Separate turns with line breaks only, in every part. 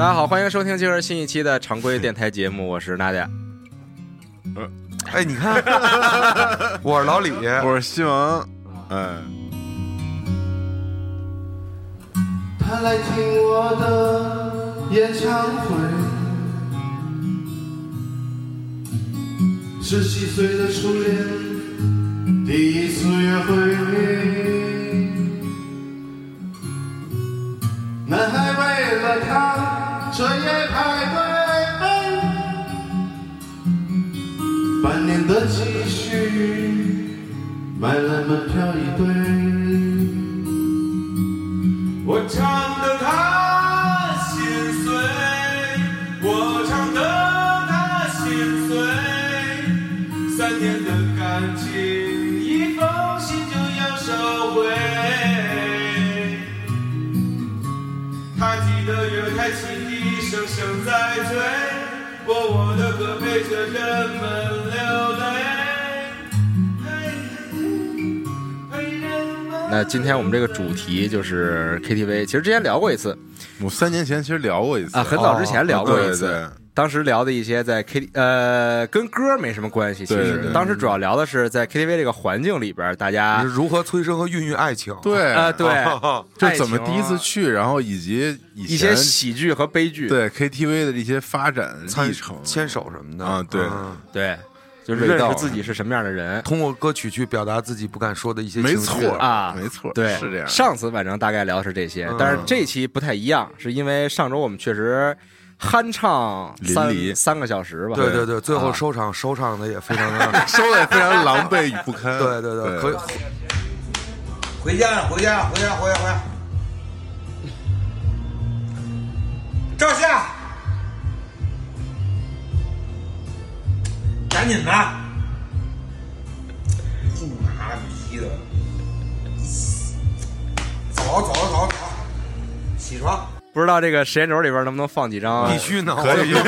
大家好，欢迎收听今儿新一期的常规电台节目，我是娜姐。
哎，你看，我是老李，
我是西蒙。
他来听我的演唱会，17岁的初恋，第一次约会，男孩为了她彻夜排队，半年的积蓄买了门票一堆。我唱得他心碎，我唱得他心碎，3年的感情，一封信就要收回。他记得月台汽笛声声在催，我的歌陪着人们流泪。
那今天我们这个主题就是 KTV， 其实之前聊过一次，
我3年前其实聊过一次
啊，很早之前聊过一次。
对，
当时聊的一些在跟歌没什么关系，其实当时主要聊的是在 KTV 这个环境里边，大家
如何催生和孕育爱情。
对
对，
就怎么第一次去，然后以及
一些喜剧和悲剧，
对 KTV 的一些发展历程、
牵手什么的
啊，对
对。就是认识自己是什么样的人，
通过歌曲去表达自己不敢说的一些情绪。
没错
啊，
没错，
对，
是这样。
上次反正大概聊的是这些，但是这期不太一样，是因为上周我们确实酣畅
淋漓
3个小时吧。
对对对，最后收场的也非常的
收的也非常狼狈与不堪。
对对对，可以
回家，照相。赶紧的，你妈逼的！走，起床。
不知道这个时间轴里边能不能放几张？
必须能，
可以。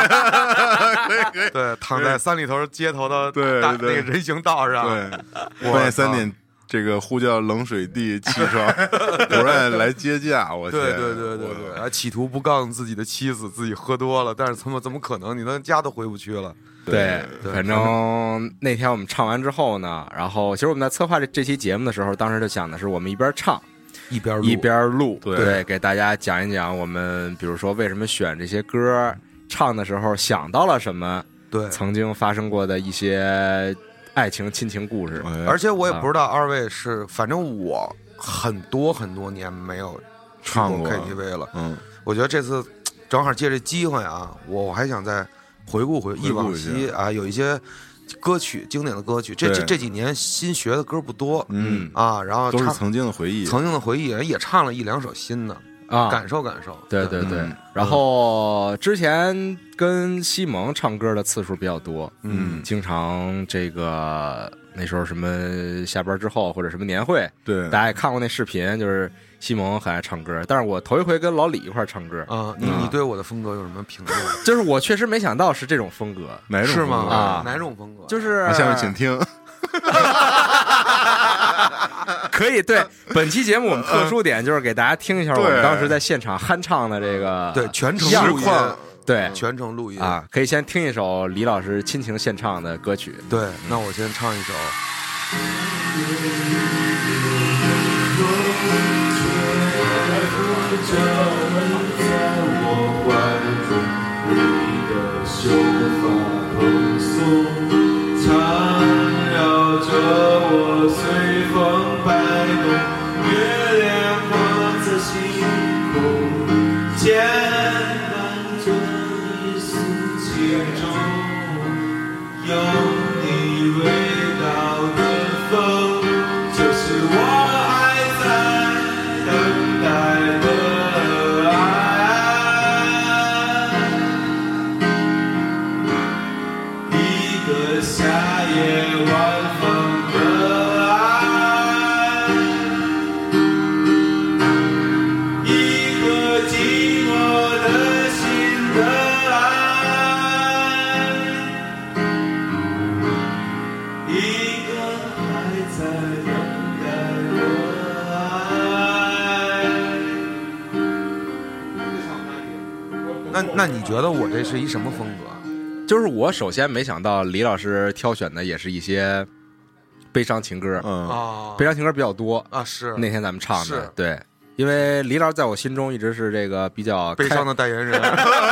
对，躺在三里屯街头的
对
那个人行道上，
对，半夜3点。这个呼叫冷水地起床，不让来接驾，我
对，企图不告诉自己的妻子自己喝多了，但是怎么可能？你连家都回不去了。
对，反正那天我们唱完之后呢，然后其实我们在策划这期节目的时候，当时就想的是我们一边唱一边录，对，给大家讲一讲我们比如说为什么选这些歌，唱的时候想到了什么，
对，
曾经发生过的一些爱情亲情故事。
而且我也不知道二位是，反正我很多年没有
唱过
KTV 了。我觉得这次正好借这机会啊，我还想再回顾忆往昔啊，有一些歌曲，经典的歌曲。这几年新学的歌不多，然后
都是曾经的回忆，
也唱了1-2首新的。感受，
对，然后之前跟西蒙唱歌的次数比较多，经常这个那时候什么下班之后或者什么年会，
对，
大家也看过那视频，就是西蒙很爱唱歌，但是我头一回跟老李一块唱歌
啊，你对我的风格有什么评价？
就是我确实没想到是这种风格，
哪种风格
是吗？啊，哪种风格？
就是
下面请听。
可以，对，本期节目我们特殊点就是给大家听一下我们当时在现场酣畅的这个
对全程
实况，对，
全程录音
啊，可以先听一首李老师亲情献唱的歌曲。
对，那我先唱一首。
我随风摆动，月亮我在星空，牵绊着你四季中，有你味道的风，就是我还在等待的爱，一个夏夜晚风。
那你觉得我这是一什么风格？
就是我首先没想到李老师挑选的也是一些悲伤情歌，悲伤情歌比较多
啊。是
那天咱们唱的，对，因为李老师在我心中一直是这个比较
悲伤的代言人，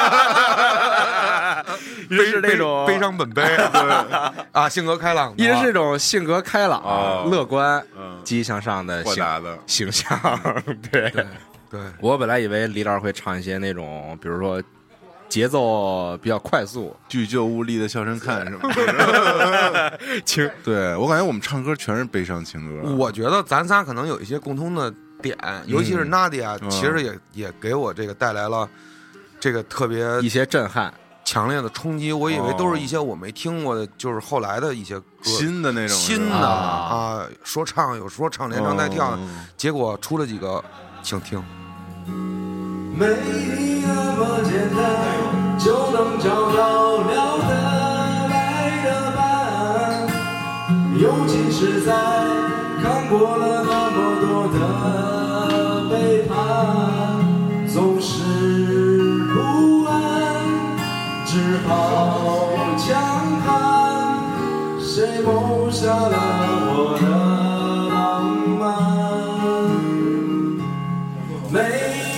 一直是那种
悲伤本悲啊，性格开朗，
一直是这种性格开朗、乐观、积极向上的形象。对，我本来以为李老师会唱一些那种，比如说节奏比较快速，
拒就无力的笑声看什么情。对，我感觉我们唱歌全是悲伤情歌。
我觉得咱仨可能有一些共通的点，尤其是娜迪亚，其实也给我这个带来了这个特别
一些震撼、
强烈的冲击。我以为都是一些我没听过的，就是后来的一些歌，
新的那种
新的啊，说唱有说唱连唱带跳，结果出了几个，请听。
没你那么简单，就能找到聊得来的伴。尤其是在看过了那么多的背叛，总是不安，只好强悍。谁谋杀了我的浪漫？没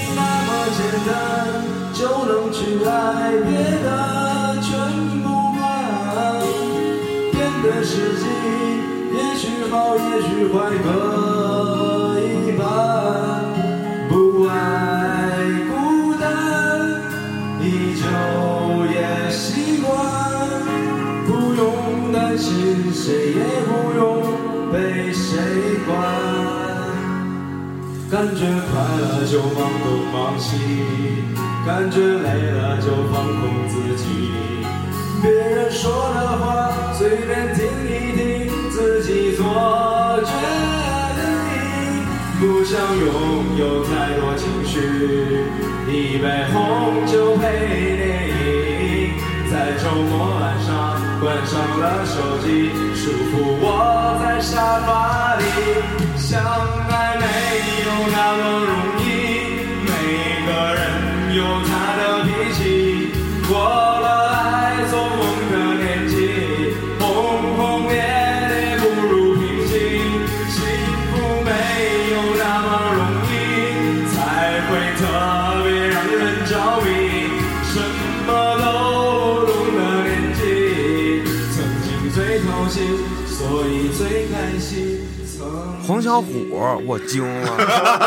就能去爱，别的全不管。变的时机也许好，也许坏各一半。不爱孤单，依旧也习惯。不用担心，谁也不用被谁管。感觉快乐就忙东忙西，感觉累了就放空自己。别人说的话随便听一听，自己做决定。不想拥有太多情绪，一杯红酒配电影，在周末晚上关上了手机，舒服窝在沙发里。相爱没有那么容易，每个人有他的脾气。过了爱做梦的年纪，轰轰烈烈不如平静。幸福没有那么容易，才会特别让人着迷。什么都不懂的年纪，曾经最掏心，所以最开心。
黄小琥，我惊了，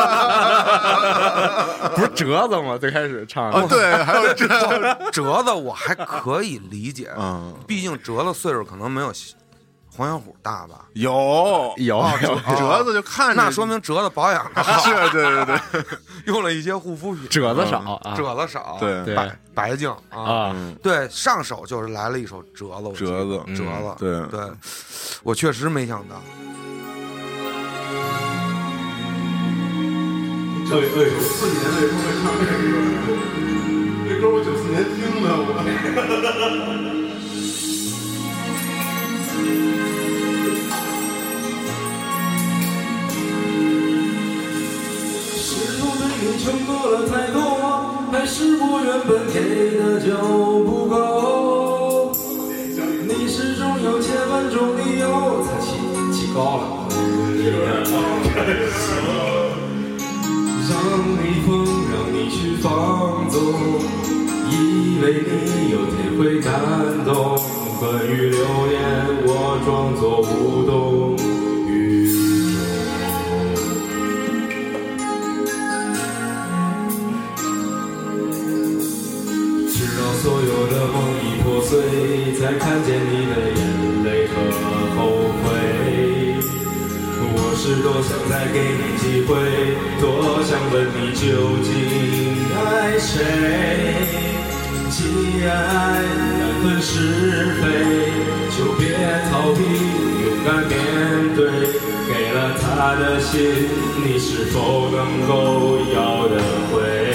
不是折子吗？最开始唱
的，对，还有
折子，我还可以理解，毕竟折子岁数可能没有黄小琥大吧？
有折子就看着，
那说明折子保养的好，
是，对，
用了一些护肤品，
褶子少，
褶子少，
对，
白净啊，对，上手就是来了一首折子，对，我确实没想到。
4年为什么会唱这个歌？这歌我94年听的，我。
是否对你承诺了太多，还是我原本给的就不够？你始终有千万种理由，才起高了。让你疯，让你去放纵，以为你有天会感动。风雨流年，我装作无动于衷。直到所有的梦已破碎，才看见你的眼泪和后悔。我是多想再给你机会，多想问你究竟爱谁。既然爱难分是非，就别逃避，勇敢面对。给了他的心，你是否能够要得回？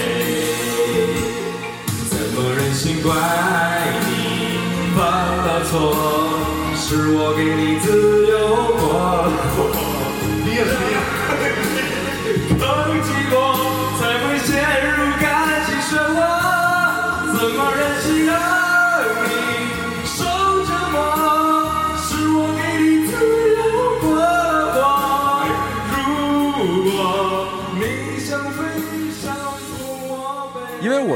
怎么忍心怪你犯了错？是我给你自由过。更寂寞才会陷入感情漩涡，怎么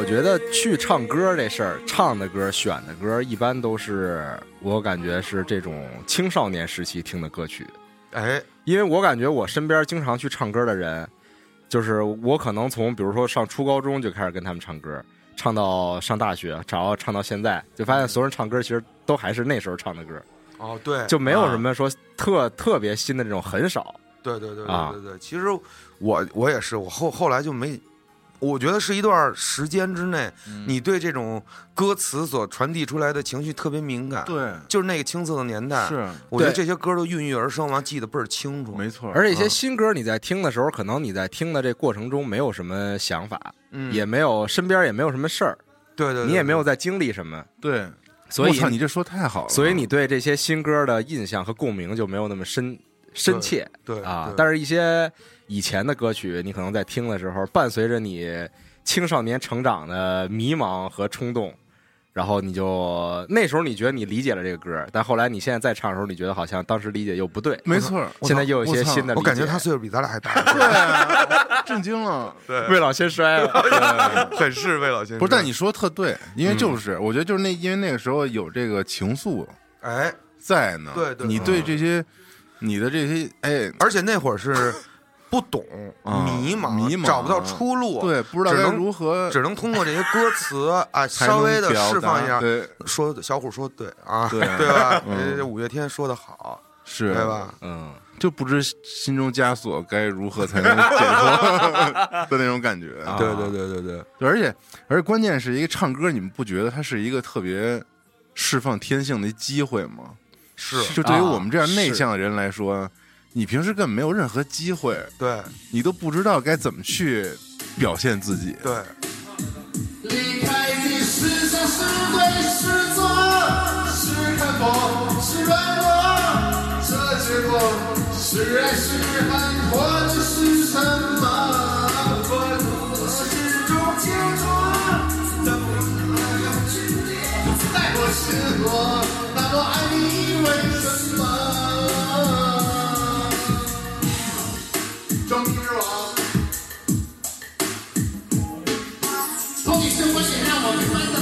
觉得去唱歌这事儿，唱的歌、选的歌，一般都是我感觉是这种青少年时期听的歌曲。
哎，
因为我感觉我身边经常去唱歌的人，就是我可能从比如说上初高中就开始跟他们唱歌，唱到上大学，唱到现在，就发现所有人唱歌其实都还是那时候唱的歌。
哦，对，
就没有什么说特别新的这种，很少。
对，其实我也是，我后来就没。我觉得是一段时间之内，你对这种歌词所传递出来的情绪特别敏感。
对，
就是那个青涩的年代。
是，
我觉得这些歌都孕育而生，完记得倍儿清楚。
没错。
而且一些新歌你在听的时候，可能你在听的这过程中没有什么想法，也没有身边也没有什么事儿，
对，
你也没有在经历什么。
对，
所以
你这说太好了。
所以你对这些新歌的印象和共鸣就没有那么深切。
对
啊，但是一些以前的歌曲，你可能在听的时候，伴随着你青少年成长的迷茫和冲动，然后你就那时候你觉得你理解了这个歌，但后来你现在再唱的时候，你觉得好像当时理解又不对。
没错，
现在又有一些新的理解。
我感觉他岁数比咱俩还大。
对啊，震惊了。
对，
未老先衰了，
很是未老先衰。
不是，但你说特对，因为我觉得就是因为那个时候有这个情愫，
哎，
在呢。
对，
你对这些，你的这些，哎，
而且那会儿是。不懂，迷茫，找不到出路，
对，不知道该如何，
只能通过这些歌词啊，稍微的释放一下。
对，
说小虎说对啊，
对
吧？五月天说的好，
是，
对吧？
就不知心中枷锁该如何才能解脱的那种感觉。
对，
而且关键是一个唱歌，你们不觉得它是一个特别释放天性的机会吗？
是，
就对于我们这样内向的人来说。你平时根本没有任何机会，
对，
你都不知道该怎么去表现自己。
对，
离开的是想是对是错，是看破是软弱，这结果是爱是恨，或者是什么？我始终清楚，再多失落，那么爱你为什么？装逼之王，从你生活点让我明白的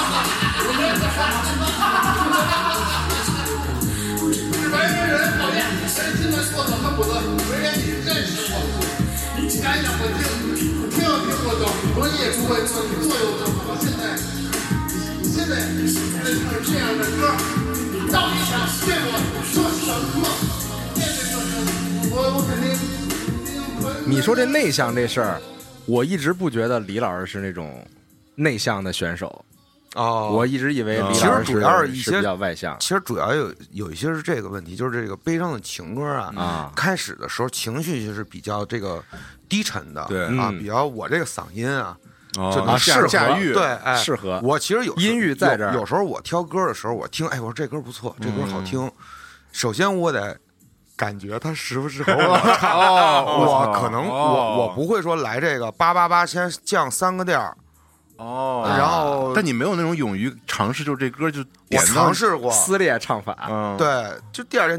日本人讨厌，真心的说的恨不得为了你认识我，你敢让我听我懂，我也不会做你所有的好。你现在唱这样的歌，你到底想对我说什么？面对这个，我肯定。
你说这内向这事儿，我一直不觉得李老师是那种内向的选手。我一直以为李老师
主要是一些
比较外向。
其实主要有一些是这个问题，就是这个悲伤的情歌啊，开始的时候情绪就是比较这个低沉的，
对
啊，比较我这个嗓音啊，
就能驾驭，
对，
哎，适合。
我其实
音域在这儿，
有时候我挑歌的时候，我听，哎，我说这歌不错，这歌好听。首先我得感觉它适不适合我唱。我可能我不会说来这个888先降3个调。然后
但你没有那种勇于尝试，就这歌就
我尝试过
撕裂唱法，
对，就第二天，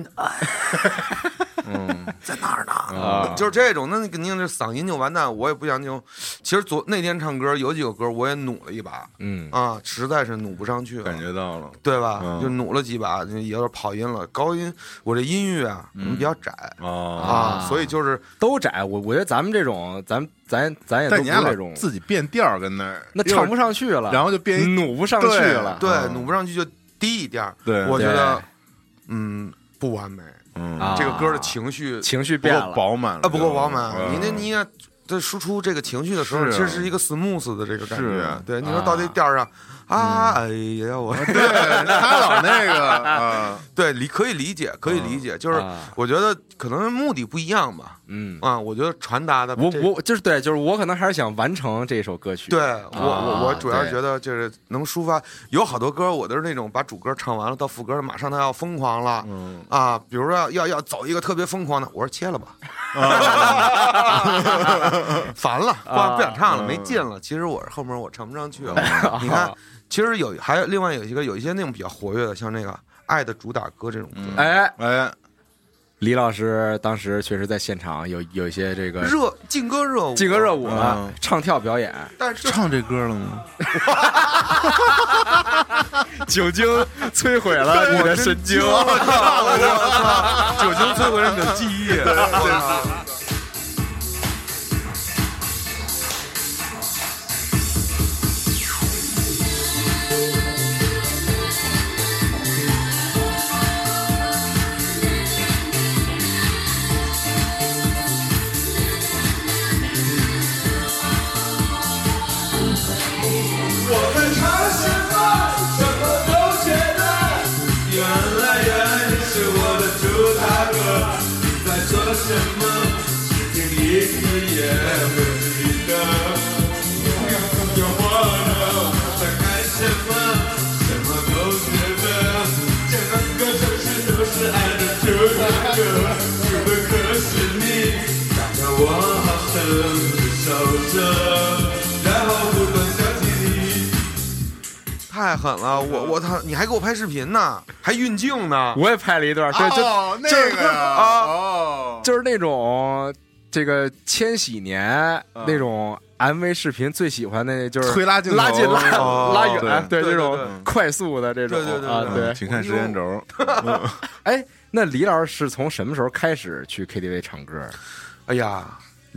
在哪儿呢？就是这种，那肯定是嗓音就完蛋。我也不想那种。其实那天唱歌有几个歌我也努了一把，实在是努不上去了，
感觉到了，
对吧？就努了几把，有点跑音了。高音，我这音域啊比较窄所以就是
都窄。我觉得咱们这种，咱也都不是这种
自己变调跟那
唱不上去了，
然后就变
努不上去了，
对，努不上去就低一调。
对，
我觉得不完美。这个歌的情绪
变了，
饱满了
不够饱满。你在输出这个情绪的时候，其实是一个 smooth 的这个感觉。对，你说到这调上哎呀，我
对他老那个
对，可以理解，就是我觉得可能目的不一样吧。我觉得传达的
我就是我可能还是想完成这首歌曲。
对我主要觉得就是能抒发，有好多歌我都是那种把主歌唱完了，到副歌马上他要疯狂了比如说要走一个特别疯狂的，我说切了吧，烦了，不想唱了，没劲了。其实我后面我唱不上去了。你看，其实还有另外有一些那种比较活跃的，像那个《爱的主打歌》这种歌，
李老师当时确实在现场有一些这个
劲歌热舞
唱跳表演，
但是
唱这歌了吗？
酒精摧毁了你的神经，
我操！酒精摧毁了你的记忆。
什么事情一次也会记得，有我呢，在干什么，什么都觉得，整个城市都是爱的主打歌，除了可是你，让我好生守着，然后不断想起你。
太狠了！我操！你还给我拍视频呢，还运镜呢。
我也拍了一段，对，
那个啊，
就是那种这个千禧年那种 MV 视频最喜欢的就是
推拉镜头、
拉近、拉远，
对
这种快速的这种，对，
请看时间轴。
哎，那李老师是从什么时候开始去 KTV 唱歌？
哎呀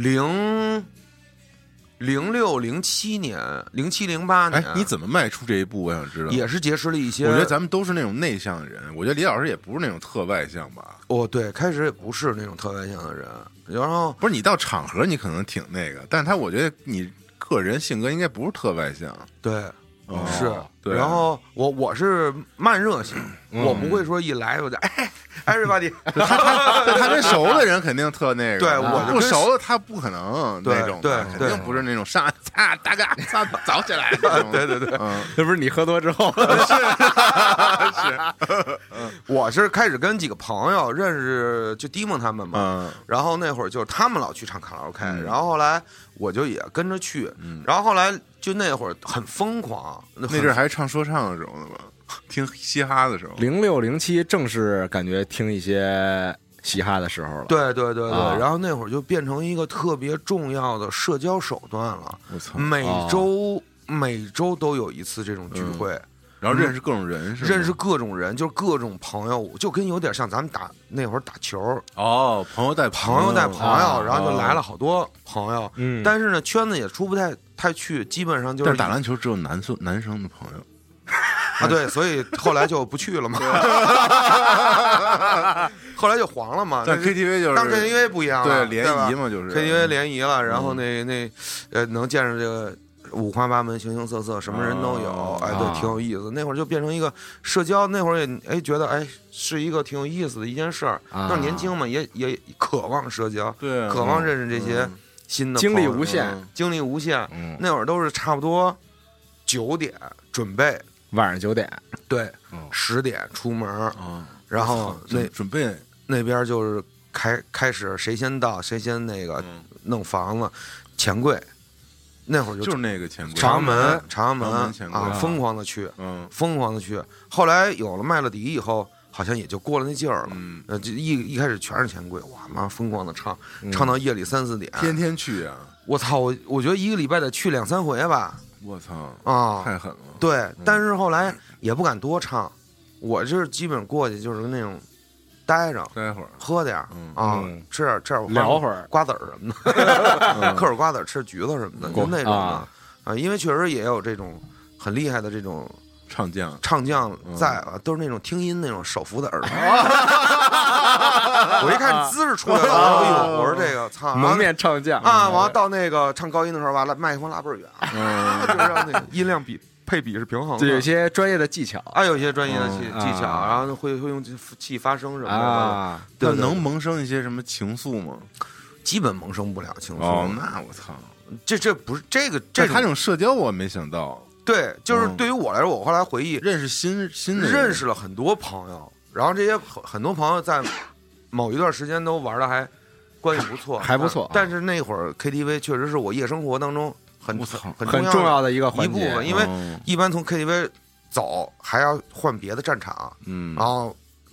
，06、07年、07、08年，
哎，你怎么迈出这一步？我想知道。
也是结识了一些，
我觉得咱们都是那种内向的人，我觉得李老师也不是那种特外向吧？
对，开始也不是那种特外向的人，然后
不是你到场合你可能挺那个，但是我觉得你个人性格应该不是特外向。
对。是，
对，
然后我是慢热型，我不会说一来我就everybody，
他跟熟的人肯定特那个，
对，我
不熟的他不可能那种，
对，
肯定不是那种上大哥早起来，
对，
那不是你喝多之后，
是，
我是开始跟几个朋友认识，就迪蒙他们嘛，然后那会儿就是他们老去唱卡拉 OK，然后后来我就也跟着去，然后后来就那会儿很疯狂，
那阵儿还唱说唱的时候呢吧，听嘻哈的时候
，06、07正是感觉听一些嘻哈的时候了。
对，然后那会儿就变成一个特别重要的社交手段了。
我操，
每周都有一次这种聚会。
然后认识各种人，是
认识各种人，就是各种朋友，就跟有点像咱们那会儿打球
朋友带朋友，
然后就来了好多朋友。但是呢，圈子也出不太去，基本上就是。
但打篮球只有男生的朋友
啊，对，所以后来就不去了嘛。后来就黄了嘛。
但 KTV 就是，
当 KTV 不一样了，
对，联谊嘛，就是
KTV 联谊了，然后能见着这个。五花八门，形形色色，什么人都有，哎，对，挺有意思。那会儿就变成一个社交，那会儿也觉得是一个挺有意思的一件事儿。那年轻嘛，也渴望社交，
对，
渴望认识这些新的
精力无限，
那会儿都是差不多9点准备，
晚上9点，
对，10点出门，然后
准备
那边就是开始谁先到谁先那个弄房子，钱柜。那会儿
就是那个钱柜，
长安门
啊，
疯狂的去，后来有了麦乐迪以后，好像也就过了那劲儿了。就一开始全是钱柜，哇妈，疯狂的唱到夜里3、4点，
天天去啊！
我操，我觉得一个礼拜得去2、3回吧。
我操
啊，
太狠了。
对，但是后来也不敢多唱，我就是基本过去就是那种。待会儿，喝点吃点
聊会儿
瓜子什么的，嗑会儿瓜子，吃橘子什么的，就那种的因为确实也有这种很厉害的这种
唱将
在都是那种听音那种手扶的耳朵。我一看姿势出来了，我说这个操，
蒙面唱将
啊！完了到那个唱高音的时候，完了麦克风拉倍儿远，就是让那个音量配比是平衡的，
有些专业的技巧
有一些专业的技巧，然后会用气发声什么的
那能萌生一些什么情愫吗？
基本萌生不了情愫。
那我操，
这不是这个
他这种社交我没想到。
对，就是对于我来说，我后来回忆
认识新的
认识了很多朋友，然后这些很多朋友在某一段时间都玩的还关系不错，
还不错。
但是那会儿 KTV 确实是我夜生活当中很
重要的一个
部分，因为一般从 KTV 走还要换别的战场，然后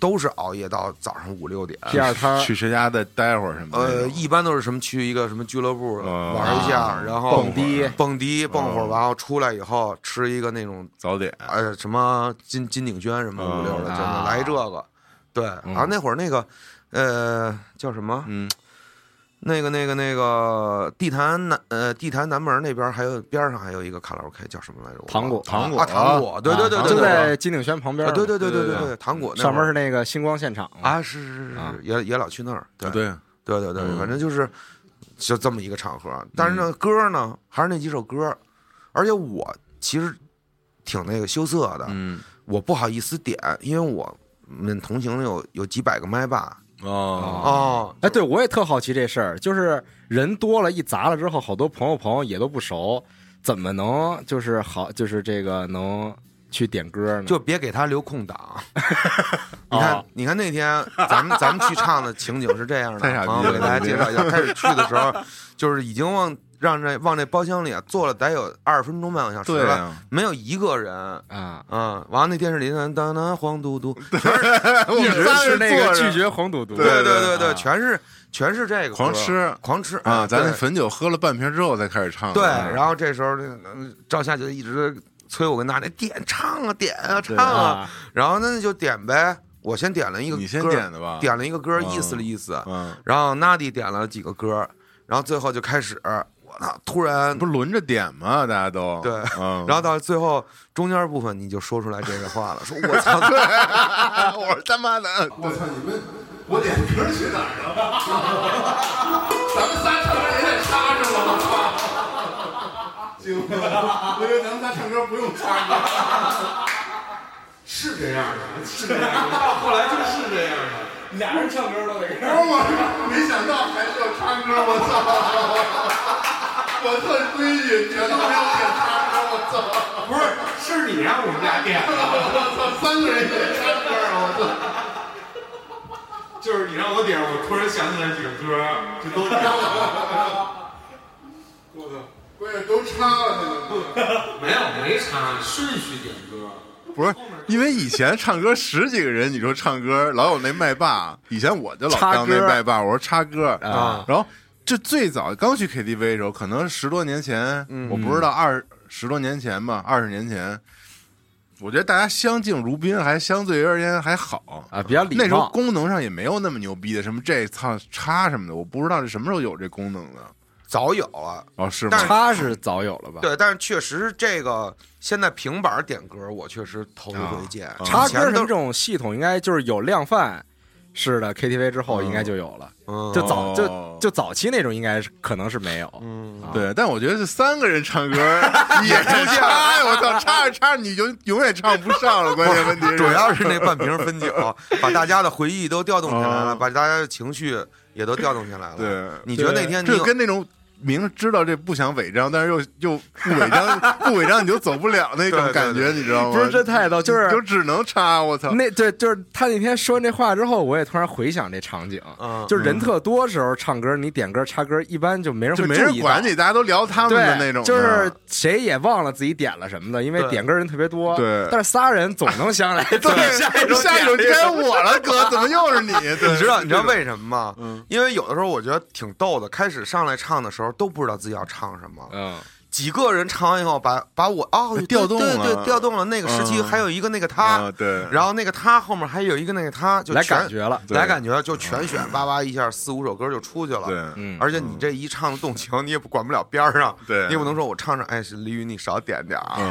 都是熬夜到早上5、6点。
第二摊
去谁家再待会儿什么的。
一般都是什么去一个什么俱乐部玩一下，然后蹦迪蹦会儿，然后出来以后吃一个那种
早点，
什么金鼎轩什么5、6的，就来这个。对，然后那会儿那个叫什么？那个地坛南门那边边上还有一个卡拉 OK， 叫什么来着？
糖果，
糖果，对，
就在金鼎轩旁边。
对，糖果
上面是那个星光现场
啊，是，也老去那儿。对，反正就这么一个场合。但是呢，歌呢还是那几首歌，而且我其实挺那个羞涩的，我不好意思点，因为我们同行的有几百个麦霸。
哎，对，我也特好奇这事儿，就是人多了，一砸了之后，好多朋友也都不熟，怎么能就是这个能去点歌呢？
就别给他留空档。你看那天咱们去唱的情景是这样的，我给大家介绍一下。开始去的时候，就是已经往那包厢里坐了得有20分钟半个小时了，没有一个人完了那电视里当当黄嘟嘟，
一直是那个拒绝黄嘟嘟，
对，全是这个
狂吃啊！咱那汾酒喝了半瓶之后才开始唱，
对。然后这时候赵夏就一直催我跟他点唱啊，然后那就点呗。我先点了一个歌，
你先点的吧，
点了一个歌意思了意思，然后 Nadi 点了几个歌，然后最后就开始。突然
不是轮着点吗？大家都
对，然后到最后中间部分你就说出来这个话了，说我操，
我说他妈的，
我操你们，我点歌去哪儿了？咱们仨唱歌也得插着吗？我操！行，我觉得咱们仨唱歌不用插歌，是这样的，到后来就是这样的，
俩人唱歌都得。
我没想到还是要唱歌，我操！我特规矩，绝对没有点唱歌，我操！不是你让我们俩点的，我操，3个人点唱歌啊，我操！就是你让我点，我突然想起来几个歌，就都点了。我操，关键都插了那个，没插，顺序点歌。
不是，因为以前唱歌10几个人，你说唱歌老有那麦霸，以前我就老当那麦霸，我说插歌啊，然后。这最早刚去 KTV 的时候，可能10多年前，我不知道10多年前吧，20年前，我觉得大家相敬如宾，还相对而言还好
啊，比较礼貌。
那时候功能上也没有那么牛逼的，什么这插什么的，我不知道是什么时候有这功能的。
早有了
哦，是吗？
插是早有了吧？
对，但是确实这个现在平板点歌，我确实头一回见。
插歌这种系统应该就是有量贩式的 KTV 之后应该就有了。就早期那种应该是可能是没有，
对，但我觉得是3个人唱歌也出现了，我操，插着插着你就永远唱不上了，关键问题是
主要是那半瓶汾酒把大家的回忆都调动起来了，把大家的情绪也都调动起来了。
对，
你觉得那天
这跟那种明知道这不想违章，但是又不违章你就走不了那种感觉，你知道吗？
不是，这太逗，就
只能插，我操！
就是他那天说完这话之后，我也突然回想这场景，就是人特多时候唱歌，你点歌插歌，一般就没人会注意，
没人管你，大家都聊他们的那种，
就是谁也忘了自己点了什么的，因为点歌人特别多。
对，
但是仨人总能想来，
对，下一首该我了，哥，怎么又是你？
你知道为什么吗？因为有的时候我觉得挺逗的，开始上来唱的时候都不知道自己要唱什么，几个人唱完以后把我
调动了，
对，调动了。那个时期还有一个那个他，
对，
然后那个他后面还有一个那个他，就
来感觉了，
就全选，叭叭一下4、5首歌就出去了。
对，
而且你这一唱动情，你也管不了边上，
对，
你也不能说我唱唱，哎，李宇你少点点啊，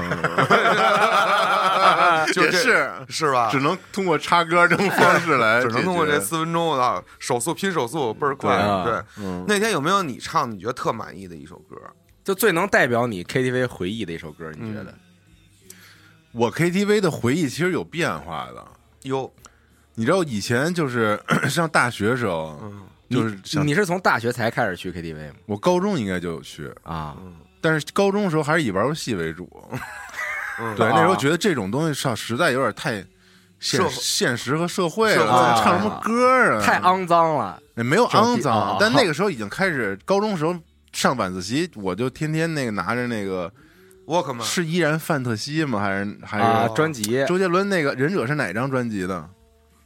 是
吧？
只能通过插歌这种方式来，
只能通过这4分钟啊，拼手速倍儿快。对，那天有没有你唱你觉得特满意的一首歌？
就最能代表你 KTV 回忆的一首歌，你觉得？
我 KTV 的回忆其实有变化的。你知道以前就是上大学的时候，就是
你是从大学才开始去 KTV 吗？
我高中应该就有去
啊，
但是高中的时候还是以玩游戏为主。对，那时候觉得这种东西上实在有点太现实和社会了，唱什么歌啊？
太肮脏了。
没有肮脏，但那个时候已经开始，高中时候上晚自习，我就天天那个拿着那个
Walkman，
是依然范特西吗？还是
专辑？
周杰伦那个忍者是哪张专辑的？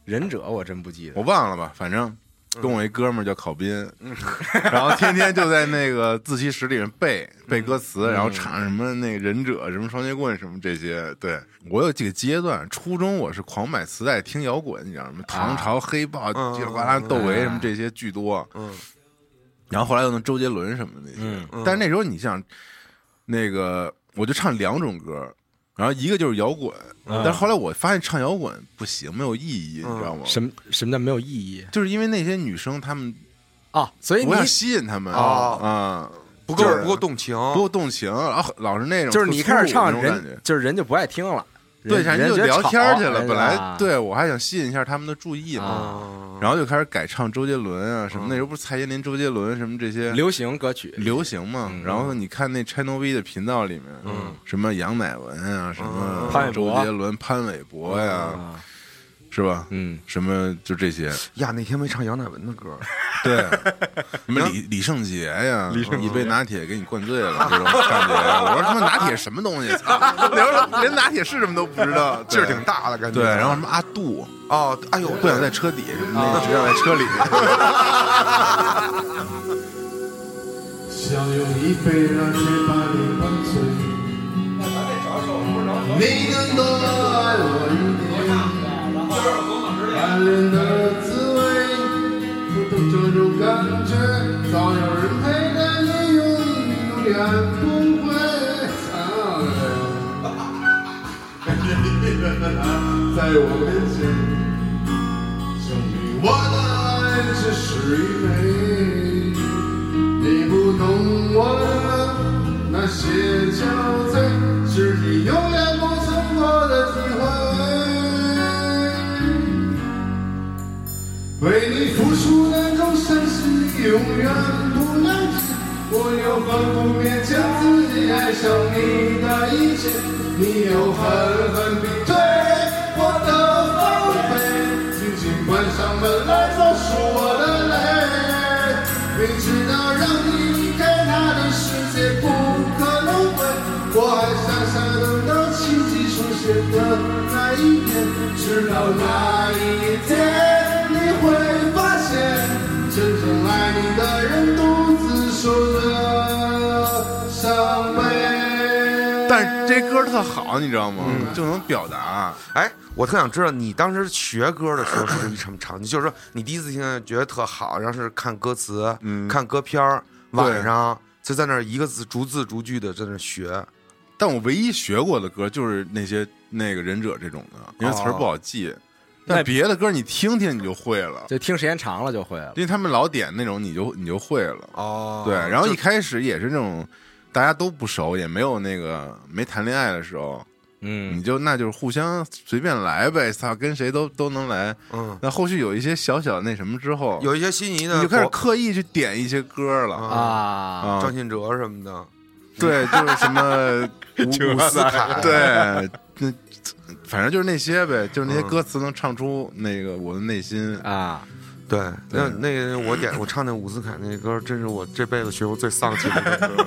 忍者我真不记得，
我忘了吧，反正跟我一哥们儿叫考斌，然后天天就在那个自习室里面背歌词，然后唱什么那个忍者什么双截棍什么这些。对，我有几个阶段，初中我是狂买磁带听摇滚，你知道什么唐朝黑豹、叽里呱啦、窦唯什么这些巨多，然后后来又弄周杰伦什么的那些，但是那时候你像那个我就唱2种歌。然后一个就是摇滚，但是后来我发现唱摇滚不行，没有意义，你知道吗？
什么叫没有意义？
就是因为那些女生她们
所以
我想吸引她们
不够动情，
老是那种，
就是你一开始唱人就不爱听了。
对，人就聊天去了。本来对我还想吸引一下他们的注意嘛，然后就开始改唱周杰伦啊什么。那时候不是蔡依林、周杰伦什么这些
流行歌曲，
流行嘛。然后你看那 Channel V 的频道里面，什么杨乃文啊，什么周杰伦、潘玮柏呀，是吧？什么就这些
呀。那天没唱杨乃文的歌，
对，什么李圣杰呀，一杯拿铁给你灌醉了这种感觉。我说他妈拿铁什么东西？那时候连拿铁是什么都不知道，
劲儿挺大的感觉。
对，然后什么阿杜
哎呦，
不想在车底什么的，只想在车里。
想用一杯拿铁把你灌醉，你能多爱我一点，暗恋的滋味，不懂这种感觉，早有人陪着你永远不会残忍，在我面前证明我的爱只是愚昧，你不懂我的那些憔悴，是你永远不曾过的体会，为你付出那种伤心你永远不了解，我又反复勉强自己爱上你的一切，你又狠狠逼退我的防备，轻轻关上门来走出我的泪，明知道让你离开他的世界不可能会，我还傻傻等到奇迹出现的那一天，直到那一天你会发现，真正爱你的人独自受着伤悲。
但是这歌特好，你知道吗？就能表达。
哎，我特想知道你当时学歌的时候是一什么场景？就是说你第一次听觉得特好，然后是看歌词、看歌片儿，晚上就在那儿一个字逐字逐句的在那学。
但我唯一学过的歌就是那个忍者这种的，因为词儿不好记。但别的歌你听听你就会了，
就听时间长了就会了，
因为他们老点那种你就会了。对，然后一开始也是那种大家都不熟，也没有没谈恋爱的时候，你那就是互相随便来呗，操，跟谁都能来。那后续有一些小小那什么之后，
有一些心仪的，
你就开始刻意去点一些歌了
张信哲什么的，
对，就是什么
伍思凯，
对，反正就是那些呗，就是那些歌词能唱出我的内心
啊。
对，那个我唱那伍思凯那歌，真是我这辈子学过最丧气的歌。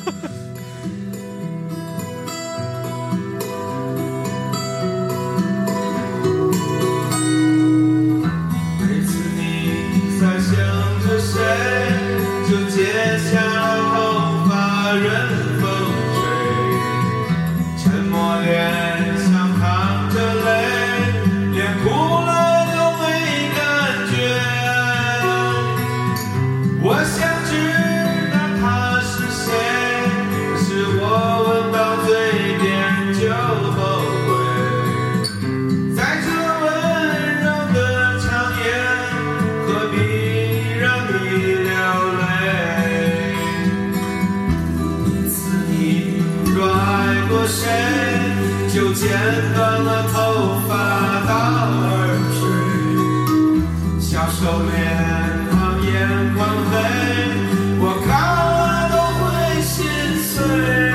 每次你在想着谁，就接下头发任风吹，沉默脸上淌着泪，连哭了都没感觉。我想知道他是谁，可是我闻到嘴边就后悔。在这温柔的长夜，何必让你流泪？一次你若爱过谁，就剪断了头发到耳垂，小手脸庞眼眶黑，我看了都会心碎。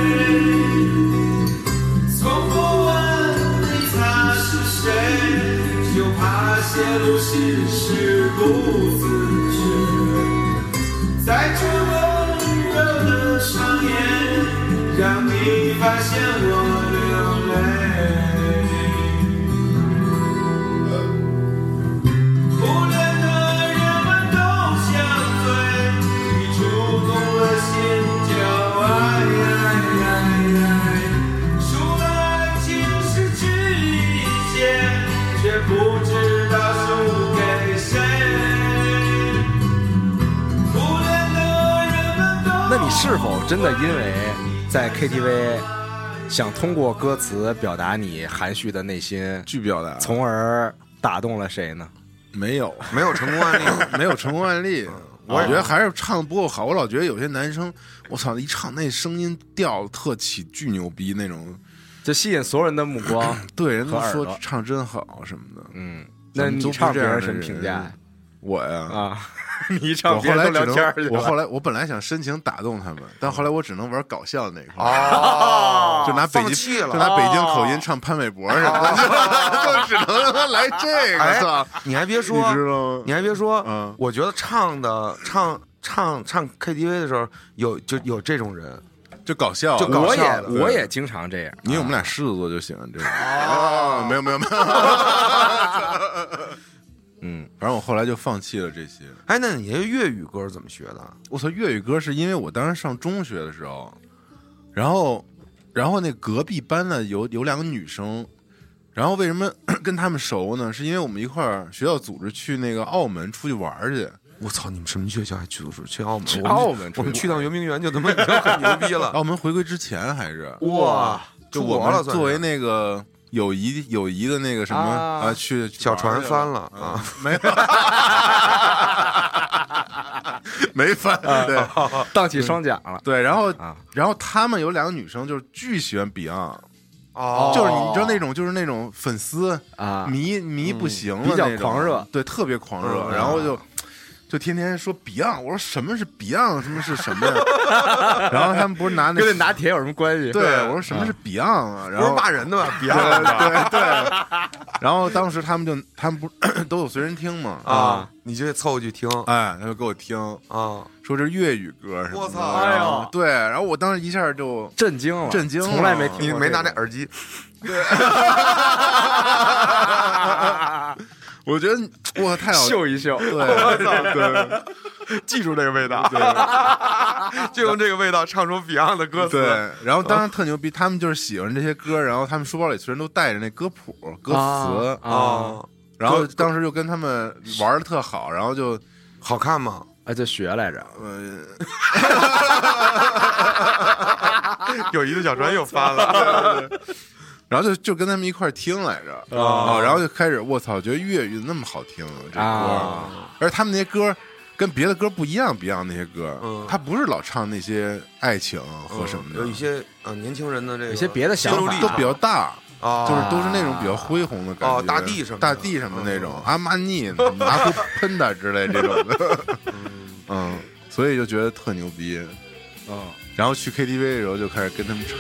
从不问你他是谁，就怕泄露心事不自觉。在这温柔的长夜，让你发现我流泪。
是否真的因为在 KTV 想通过歌词表达你含蓄的内心，
去表达，
从而打动了谁呢？
没有
成功案例，
没有成功案例。我觉得还是唱的不够好。我老觉得有些男生，我操，一唱那声音调特起，巨牛逼那种，
就吸引所有人的目光。
对，人都说唱真好什么的。
那你唱别人什么评价？
我呀
啊，你唱别人都聊天去
了。我本来想深情打动他们，但后来我只能玩搞笑那一块。就拿北京口音唱潘玮柏什么的，就只能来这个。
你还别说，你还别说，我觉得唱 KTV 的时候有这种人，
就搞笑。
我也经常这样，
因为我们俩狮子座就喜欢这样。没有。反正我后来就放弃了这些。
哎，那你粤语歌怎么学的？
我操，粤语歌是因为我当时上中学的时候，然后那隔壁班呢有两个女生，然后为什么跟他们熟呢？是因为我们一块儿学校组织去那个澳门出去玩去。
我操，你们什么学校还去澳门？我们去趟圆明园就他妈很牛逼了。
澳门回归之前还是
哇，
就我们作为那个。友谊的那个什么去
小船翻了啊？
没翻，对，
荡起双桨了。
对，然后他们有两个女生就是巨喜欢 Beyond， 就是你知道那种就是那种粉丝啊迷不行了，
比较狂热，
对，特别狂热，然后就天天说 Beyond， 我说什么是 Beyond， 什么是什么呀？然后他们不是拿那
跟拿铁有什么关系？
对，我说什么是 Beyond 啊？然后
不是骂人的吧 ？Beyond，
对。然后当时他们不都有随身听嘛？
啊，你就凑过去听，
哎，他就给我听啊，说这是粤语歌什么的。
我操！哎呦，
对，然后我当时一下就
震惊了，从来没听过，
没拿那耳机。
对。我觉得哇，太好
秀一秀，
对，
记住这个味道，就用这个味道唱出 Beyond 的歌词。
对，然后当然特牛逼，他们就是喜欢这些歌，然后他们书包里随身都带着那歌谱、歌词
啊，
然后当时就跟他们玩的特好，然后就
好看吗？
就学来着，
友谊的小船又翻了。
然后就跟他们一块听来着然后就开始我操，觉得粤语那么好听这歌，而他们那些歌跟别的歌不一样，Beyond那些歌，他不是老唱那些爱情和什么的，
有一些年轻人的这个
有些别的想法
都比较大就是都是那种比较恢宏的感觉，
大地什么
那种阿玛尼、拿出喷的之类这种的，所以就觉得特牛逼，然后去 KTV 的时候就开始跟他们唱。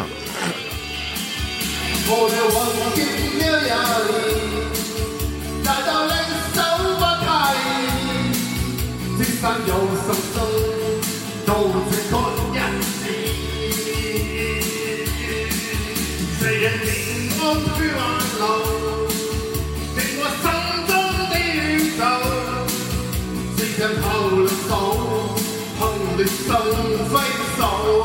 我哋混結一人，大道領手不提，即生有心中到這個一次，世人連安推挽留，令我心中的宇宙，只因後兩手，憑力心揮手。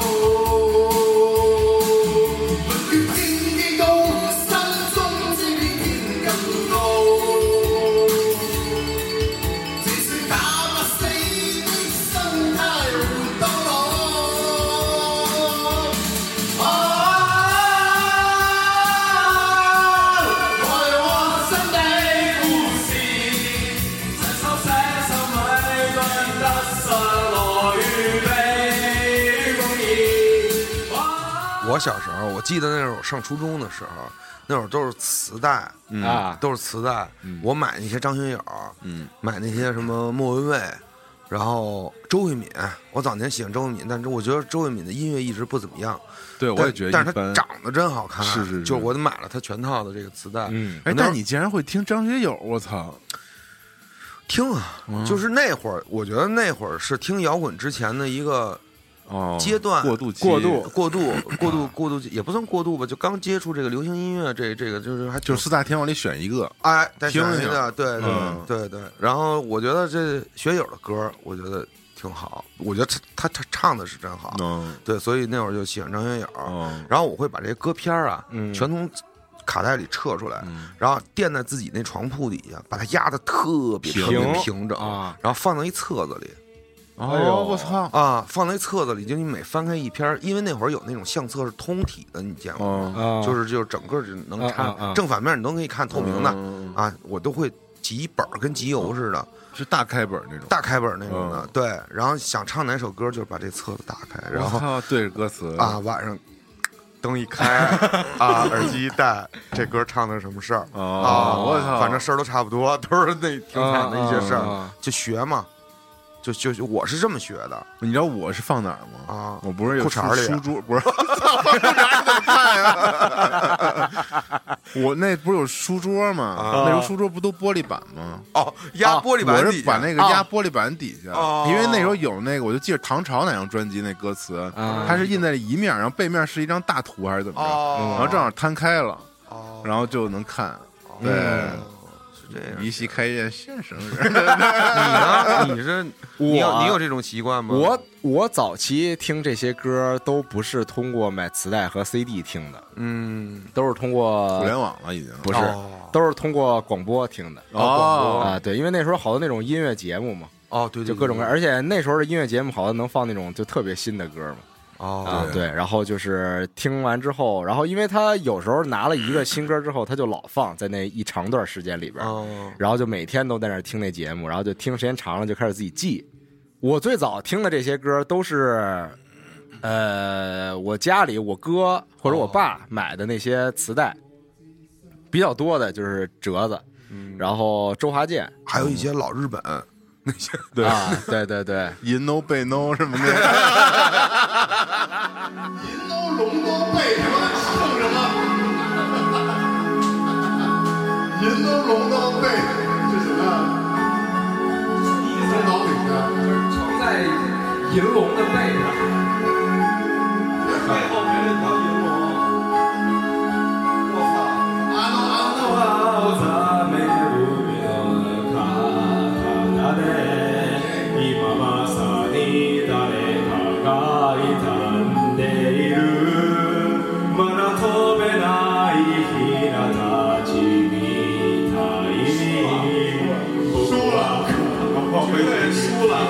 我小时候，我记得那会儿上初中的时候，那会儿都是磁带都是磁带。我买那些张学友，买那些什么莫文蔚，然后周慧敏。我早年喜欢周慧敏，但是我觉得周慧敏的音乐一直不怎么样。
对，我也觉得，
但是她长得真好看，
是，
就我买了她全套的这个磁带。
但你竟然会听张学友，我操！
听啊，就是那会儿，我觉得那会儿是听摇滚之前的一个。阶段
过渡
也不算过渡吧，就刚接触这个流行音乐，这个就是还
就四大天王里选一个，
哎，听一个，对。然后我觉得这学友的歌，我觉得挺好，我觉得他唱的是真好，对，所以那会儿就喜欢张学友，然后我会把这些歌片啊，全从卡带里撤出来，然后垫在自己那床铺底下，把它压得特别平整，然后放到一册子里。
哦，我操
啊！放在册子里，就你每翻开一篇，因为那会儿有那种相册是通体的，你见过吗？就是整个就能插正反面，你都可以看透明的啊！我都会集一本，跟集邮似的。
是大开本那种，
大开本那种的，对。然后想唱哪首歌，就是把这册子打开，然后
对着歌词
啊，晚上灯一开啊，耳机一戴，这歌唱的是什么事儿啊？
我操，
反正事儿都差不多，都是那挺惨的一些事儿，就学嘛。就我是这么学的，
你知道我是放哪儿吗？
啊，
我不是有
裤衩里
书桌，不是，裤衩怎么看呀？我那不是有书桌吗？那时候书桌不都玻璃板吗？
哦，压玻璃板，
我是把那个压玻璃板底下，因为那时候有那个，我就记得唐朝哪张专辑那歌词，它是印在一面，然后背面是一张大图还是怎么着？然后正好摊开了，然后就能看，对。一夕开业现生日，
你呢？你是你有这种习惯吗？
我早期听这些歌都不是通过买磁带和 CD 听的，都是通过
互联网了，已经
不是，都是通过广播听的。对，因为那时候好多那种音乐节目嘛，
对，
就各种各，而且那时候的音乐节目好多能放那种就特别新的歌嘛。对，然后就是听完之后，然后因为他有时候拿了一个新歌之后，他就老放在那一长段时间里边，然后就每天都在那听那节目，然后就听时间长了就开始自己记。我最早听的这些歌都是，我家里我哥或者我爸买的那些磁带，比较多的就是折子，然后周华健，
还有一些老日本。那些
对
对，
银欧贝欧什么的，
银欧龙欧贝什么剩什么？银欧龙欧贝是什么？从脑里的，
藏在银龙的背上，背后还有一条银龙。我操！
今まさに誰かが傷んでいるまだ飛べないヒナたちみたいに僕は输了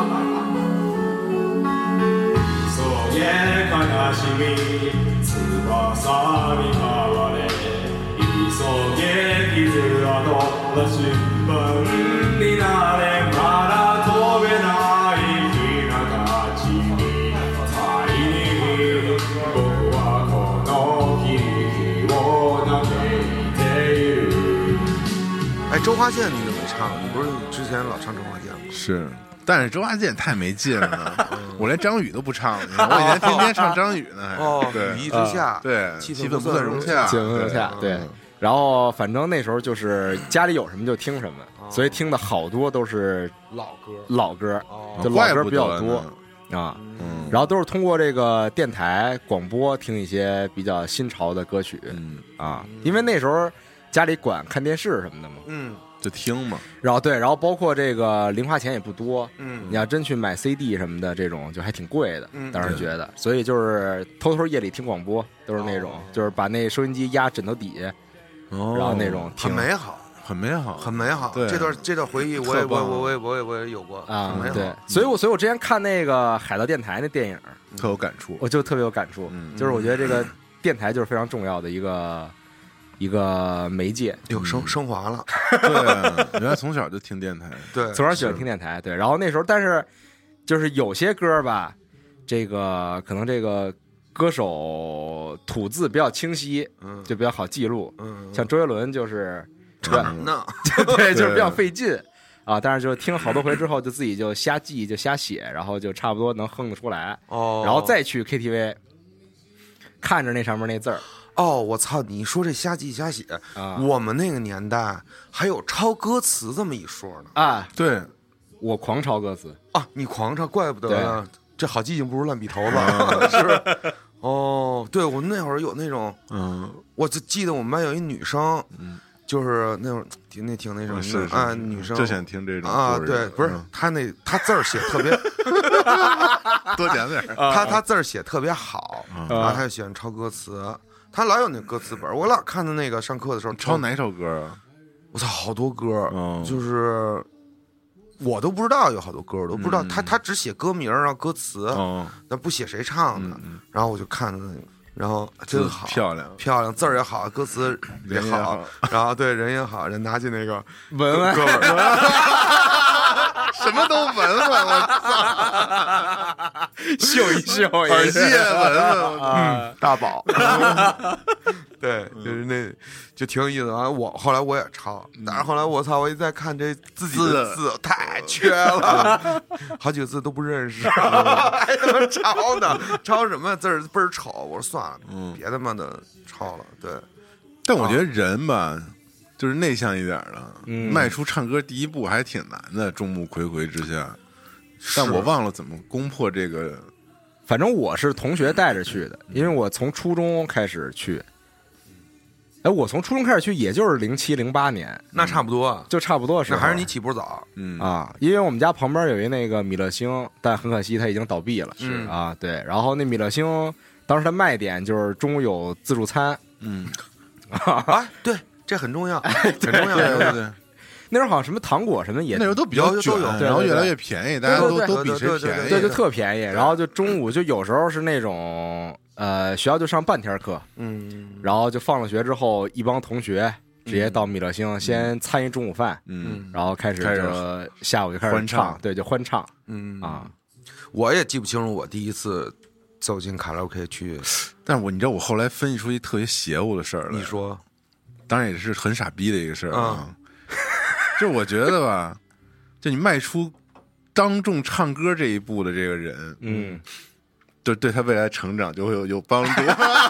そげ悲しみ翼に変われ急げ傷跡の新聞になれまだ飛べないヒナたちみたいに僕はこの悲劇を嘆いている。
哎，周华健你怎么唱？你不是之前老唱周华健吗？
是，但是周华健太没劲了，我连张宇都不唱，我以前天天唱张宇呢。对，
雨一之下，
对，气氛不算融洽，
气氛不算融洽，对。然后反正那时候就是家里有什么就听什么，所以听的好多都是老歌，就老歌比较多啊。然后都是通过这个电台广播听一些比较新潮的歌曲啊，因为那时候家里管看电视什么的嘛，
就听嘛。
然后包括这个零花钱也不多，你要真去买 CD 什么的这种就还挺贵的，当时觉得，所以就是偷偷夜里听广播，都是那种就是把那收音机压枕头底下。然后那种
很美好，
很美好，
很美好。
对，
这段回忆，我也有过
啊。对，所以我之前看那个海盗电台那电影，
特有感触，
我就特别有感触。就是我觉得这个电台就是非常重要的一个媒介，
升华了。
对，原来从小就听电台，
对，
从小喜欢听电台。对，然后那时候，但是就是有些歌吧，这个可能这个。歌手吐字比较清晰，就比较好记录。像周杰伦就是对，就是比较费劲啊。但是就听好多回之后，就自己就瞎记，就瞎写，然后就差不多能哼得出来。然后再去 KTV， 看着那上面那字儿。
我操！你说这瞎记瞎写啊，我们那个年代还有抄歌词这么一说呢
啊。
对，
我狂抄歌词
啊，你狂抄，怪不得呢。这好记性不如烂笔头子，是不是？对，我那会儿有那种，我就记得我们班有一女生，就是那种挺那什么的啊，女生
就想听这种
啊，对，不是她字儿写特别，
多讲点，
她字儿写特别好，然后她就喜欢抄歌词，她老有那歌词本，我老看的那个上课的时候
抄哪首歌啊？
我操，好多歌，就是。 我都不知道有好多歌，我都不知道他只写歌名然后歌词，但不写谁唱的。然后我就看着，然后真好，
漂
亮，字儿也好，歌词也好，然后对人也好，人拿起那个
闻闻，
哥们儿，
什么都闻闻，我
操，秀一秀，
耳机也闻闻，
大宝。对，就是那就挺有意思的。后来我也抄，但是后来我操，我一再看这自己的字太缺了，好几个字都不认识，还他妈抄呢，抄什么字儿倍儿丑。我说算了，别他妈的抄了。对，
但我觉得人吧，就是内向一点的，迈出唱歌第一步还挺难的，众目睽睽之下。但我忘了怎么攻破这个。
反正我是同学带着去的，因为我从初中开始去。哎，我从初中开始去，也就是07、08年，
那差不多，
就差不多是。
还是你起步早，
因为我们家旁边有一那个米乐星，但很可惜它已经倒闭了，是啊，对。然后那米乐星当时的卖点就是中午有自助餐，
对，这很重要，很重要，对。
那时候好像什么糖果什么也
那时候都比较卷，然后越来越便宜，大家都比谁便宜，
对，就特便宜。然后就中午就有时候是那种学校就上半天课，然后就放了学之后，一帮同学直接到米乐星先参与中午饭，然后开始下午就开始唱，对，就欢唱，
我也记不清楚我第一次走进卡拉 OK 去，
但你知道我后来分析出一特别邪乎的事儿来，
你说，
当然也是很傻逼的一个事儿啊。就我觉得吧，就你迈出当众唱歌这一步的这个人，就对他未来成长就会有帮助。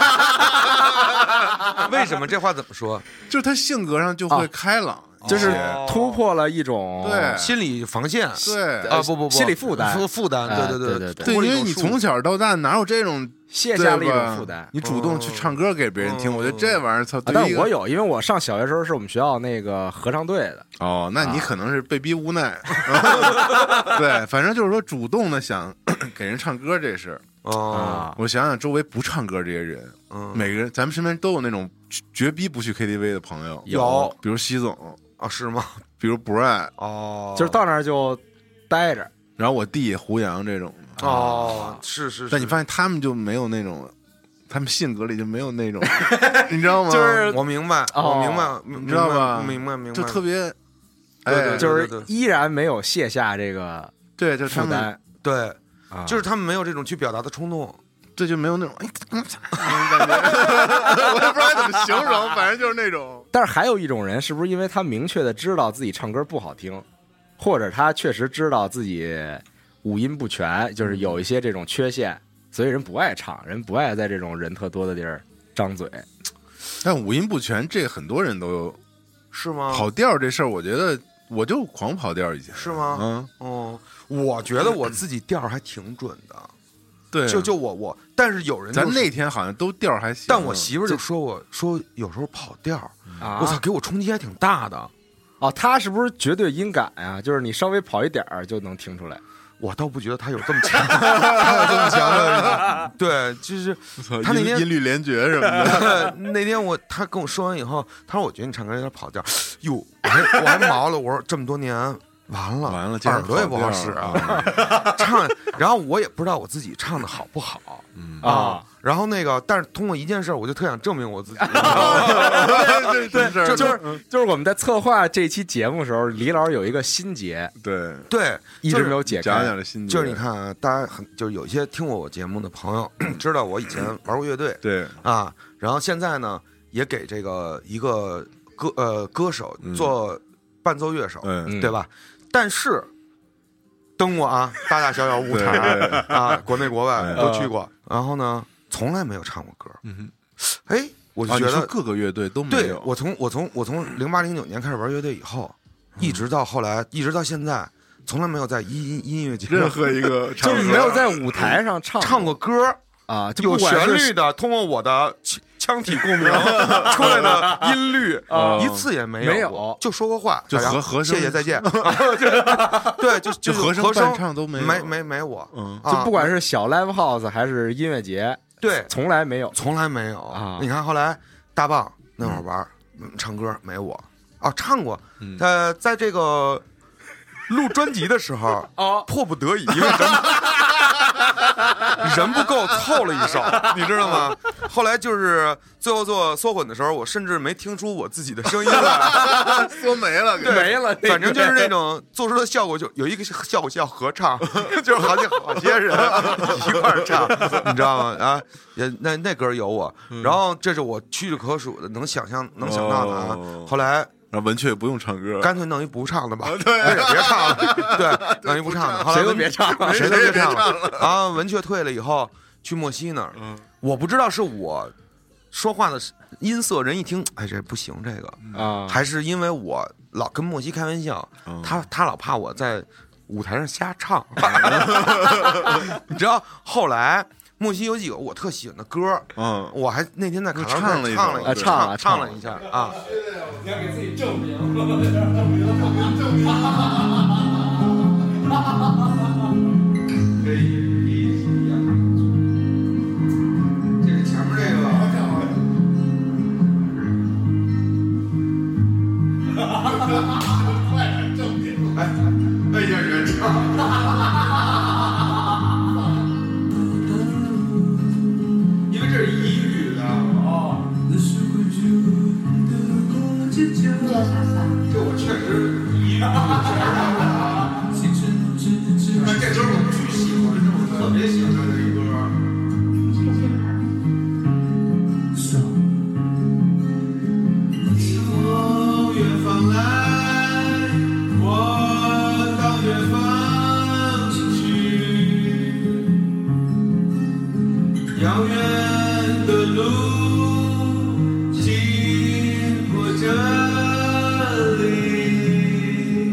为什么这话怎么说？
就是他性格上就会开朗，
就是突破了一种
心理防线，
对
不，
心理负担，
对，
因为你从小到大哪有这种
卸下了一种负担，
你主动去唱歌给别人听，我觉得这玩意儿操。
但我有，因为我上小学时候是我们学校那个合唱队的。
哦，那你可能是被逼无奈。对，反正就是说主动的想给人唱歌这事。我想想周围不唱歌这些人，每个人咱们身边都有那种绝逼不去 KTV 的朋友，
有，
比如西总
是吗？
比如不爱
就是到那儿就待着。
然后我弟胡杨这种
是，
但你发现他们就没有那种，他们性格里就没有那种，你知道吗？
就是
我明白，
你知道吧？
明白，
就特别，
就是依然没有卸下这个
对，就
负担，
对，就是他们没有这种去表达的冲动，
这就没有那种那种感觉，我也不知道怎么形容，反正就是那种。
但是还有一种人，是不是因为他明确的知道自己唱歌不好听？或者他确实知道自己五音不全，就是有一些这种缺陷，所以人不爱唱，人不爱在这种人特多的地儿张嘴。
但五音不全这很多人都有，
是吗？
跑调这事儿，我觉得我就狂跑调以前，
是吗？我觉得我自己调还挺准的。
对，
就我，但是有人
咱那天好像都调还行，
但我媳妇就说我说有时候跑调，我操，给我冲击还挺大的。
他是不是绝对音感呀？就是你稍微跑一点儿就能听出来。
我倒不觉得他有这么强，他有这么强的。对，就是他那天
音律联觉什么的。
那天他跟我说完以后，他说我觉得你唱歌有点跑调。哟，我还毛了，我说这么多年完了，耳朵也不好使啊。唱，然后我也不知道我自己唱的好不好然后那个，但是通过一件事，我就特想证明我自己。
对，就是我们在策划这期节目的时候，李老师有一个心结，
对，
一直没有解开。
讲讲这心结，
就是你看啊，大家就是有一些听过我节目的朋友，知道我以前玩过乐队，
对
然后现在呢，也给这个一个歌手做伴奏乐手，对吧？但是登过大大小小舞台国内国外都去过，然后呢，从来没有唱过歌。我就觉得
各个乐队都没有。
对，我从08、09年开始玩乐队以后，一直到后来，一直到现在，从来没有在音乐节
任何一个
就是没有在舞台上
唱过歌有旋律的，通过我的腔体共鸣出来的音律一次也没有，就说过话，
就和声，
谢谢再见。对，就
和声伴唱都没
我，
就不管是小 live house 还是音乐节，
对，
从来没有
你看后来大棒那会儿玩唱歌没我唱过，在这个录专辑的时候，迫不得已，因为人不够，凑了一首，你知道吗？后来就是最后做缩混的时候，我甚至没听出我自己的声音来，
缩没了，
没了。
反正就是那种做出的效果，就有一个效果叫合唱，就是好些人一块儿唱，你知道吗？啊，那歌有我，然后这是我屈指可数的能想到的啊。后来。
文雀不用唱歌，
干脆弄一不唱的吧，对，别唱了，对，弄一不唱的，后来
谁都别唱了，
谁都别唱了。然后文雀退了以后，去莫西那儿，我不知道是我说话的音色，人一听，哎，这不行，这个啊，还是因为我老跟莫西开玩笑，他老怕我在舞台上瞎唱，你知道，后来。莫西有几个我特喜欢的歌，我还那天在卡拉 OK 唱了一下啊。
你要给自己证明，
这是前面这个，
快点证明，
哎呀，原唱。这是彝语的哦，这我确实彝语，但这歌我巨喜欢，是我特别喜欢的这歌。
从远方来，我到远方去，遥远。的路经过这里，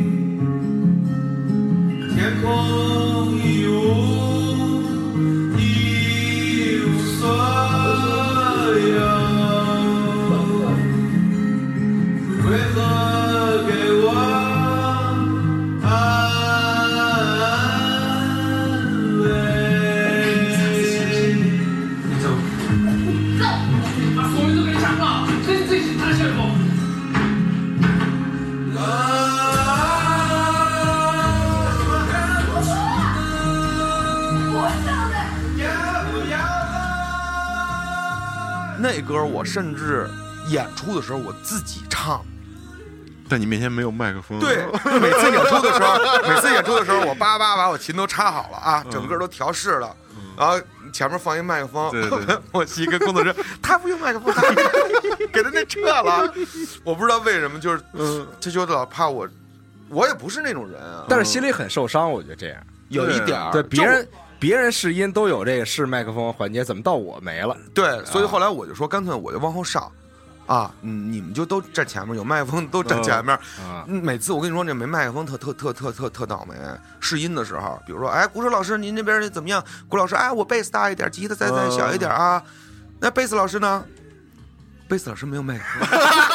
天空一无所有，为何给我安慰？
那歌我甚至演出的时候我自己唱，
在你面前没有麦克风。
对，每次演出的时候，我把我琴都插好了啊，整个都调试了，然后前面放一麦克风。
对，
我一跟工作人员，他不用麦克风，他给他那撤了。我不知道为什么，就是这就老怕我也不是那种人啊，
但是心里很受伤。我觉得这样
有一点
对别人试音都有这个试麦克风环节，怎么到我没了？
对，所以后来我就说，干脆我就往后上，啊，你们就都站前面，有麦克风都站前面。每次我跟你说，这没麦克风特倒霉。试音的时候，比如说，哎，鼓手老师您这边怎么样？鼓老师，哎，我贝斯大一点，吉他再小一点啊。那贝斯老师呢？贝斯老师没有麦克风。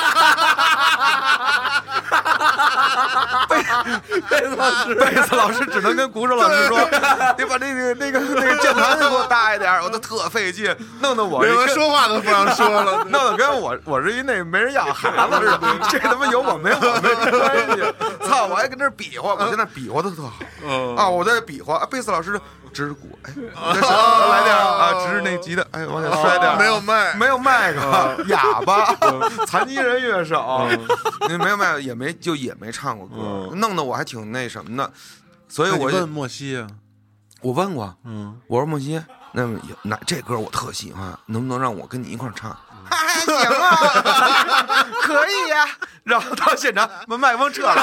贝斯老师只能跟鼓手老师说：“你把那个键盘给我大一点，我都特费劲，弄得我
连说话都不让说了，
弄得跟我是一那没人要孩子似的。这他妈有我没关系。操！我还跟这比划，我现在比划的特好啊！我在比划，贝斯老师指鼓，哎，来点啊，指那吉他，哎，往下摔点，没有麦克，哑巴，残疾人乐手，没有麦克，也没唱过歌，弄得我还挺那什么的，所以我
问莫西啊，
我问过，我说莫西，那这歌我特喜欢，能不能让我跟你一块唱？行啊，可以呀。然后到现场把麦克风撤了，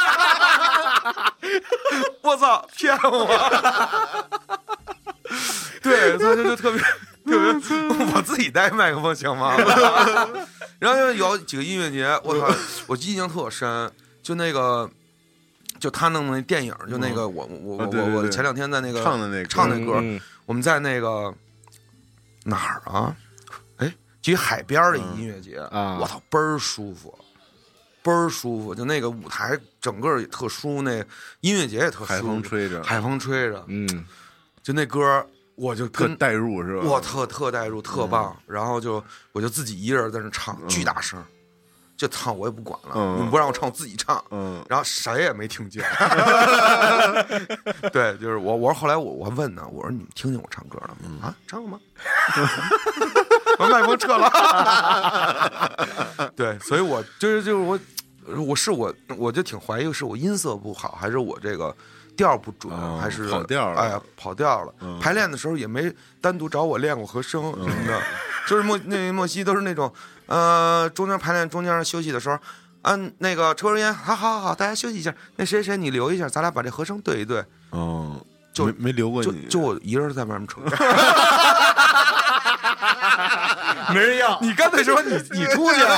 我操，骗我！对，所以就特别，我自己带麦克风行吗？然后有几个音乐节，我操，我印象特深，就他弄那电影，就那个我前两天在那个唱那歌，我们在那个哪儿啊？哎，去海边的音乐节啊！我操，倍儿舒服，倍儿舒服。就那个舞台整个也特舒，那音乐节也特舒服，海风吹着，就那歌。我就
特代入是吧？
我特代入，特棒。然后我就自己一个人在那唱，巨大声， 这唱我也不管了，你们不让我唱我自己唱，然后谁也没听见。对，就是我说后来我问呢，我说你们听见我唱歌了吗？啊，唱了吗？把麦克风撤了。对，所以我就是我就挺怀疑是我音色不好，还是我这个调不准，还是
跑调了？
哎呀，跑调了。排练的时候也没单独找我练过和声什么的，就是莫西都是那种中间排练中间休息的时候，那个抽根烟，好，大家休息一下。那谁你留一下，咱俩把这和声对一对。就
没留过你，
就我一人在外面抽。
没人要，
你干脆说你出去。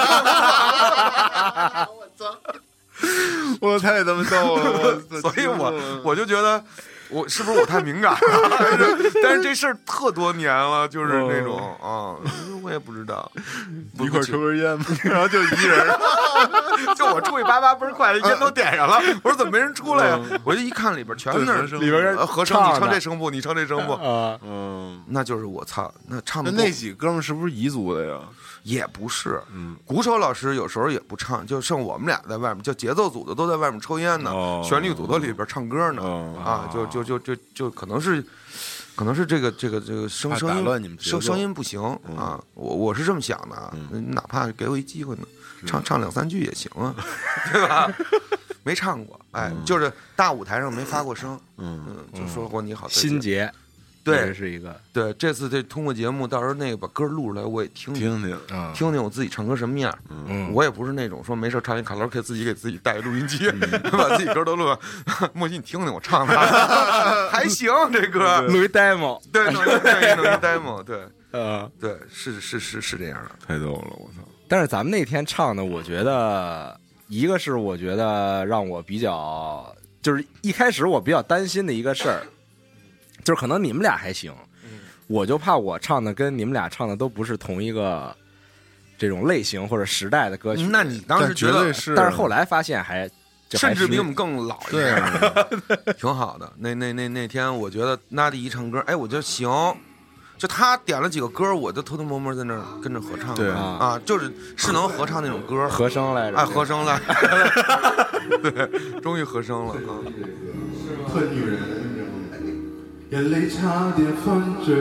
我操！我太他妈逗了，
所以我就觉得我是不是我太敏感了？但是这事儿特多年了，就是那种我也不知道。
一块抽根烟，然后就一人，
就我出去叭倍儿快，烟都点上了。我说怎么没人出来呀？我就一看里边全是
里边
和声，你唱这声部，你唱这声部，那就是我操，那唱的
那几哥们是不是彝族的呀？
也不是，鼓手老师有时候也不唱，就剩我们俩在外面，就节奏组的都在外面抽烟呢，旋律组都里边唱歌呢，就可能是这个声音不行啊，我是这么想的啊，哪怕给我一机会呢，唱2-3句也行啊，对吧？没唱过，就是大舞台上没发过声，就说过你好，
心结。
对，
是一个
对。这次通过节目，到时候那个把歌录出来，我也听听我自己唱歌什么样。我也不是那种说没事唱一卡拉 OK 自己给自己带录音机，把自己歌都录了。莫西，你听听我唱的，还行，这歌
录一 demo，
对，弄一 demo， 对，对，是这样的，
太逗了，我操！
但是咱们那天唱的，我觉得一个是我觉得让我比较，就是一开始我比较担心的一个事儿。就是可能你们俩还行，我就怕我唱的跟你们俩唱的都不是同一个这种类型或者时代的歌曲。
那你当时觉得
是，
但是后来发现
甚至比我们更老一点，挺好的。那天我觉得那第一唱歌，我觉得行，就他点了几个歌，我就偷偷摸摸在那儿跟着合唱。
对
啊，就是能合唱那种歌，
和声来着，
和声来，对，终于和声了啊！
恨女人。眼泪差点犯罪，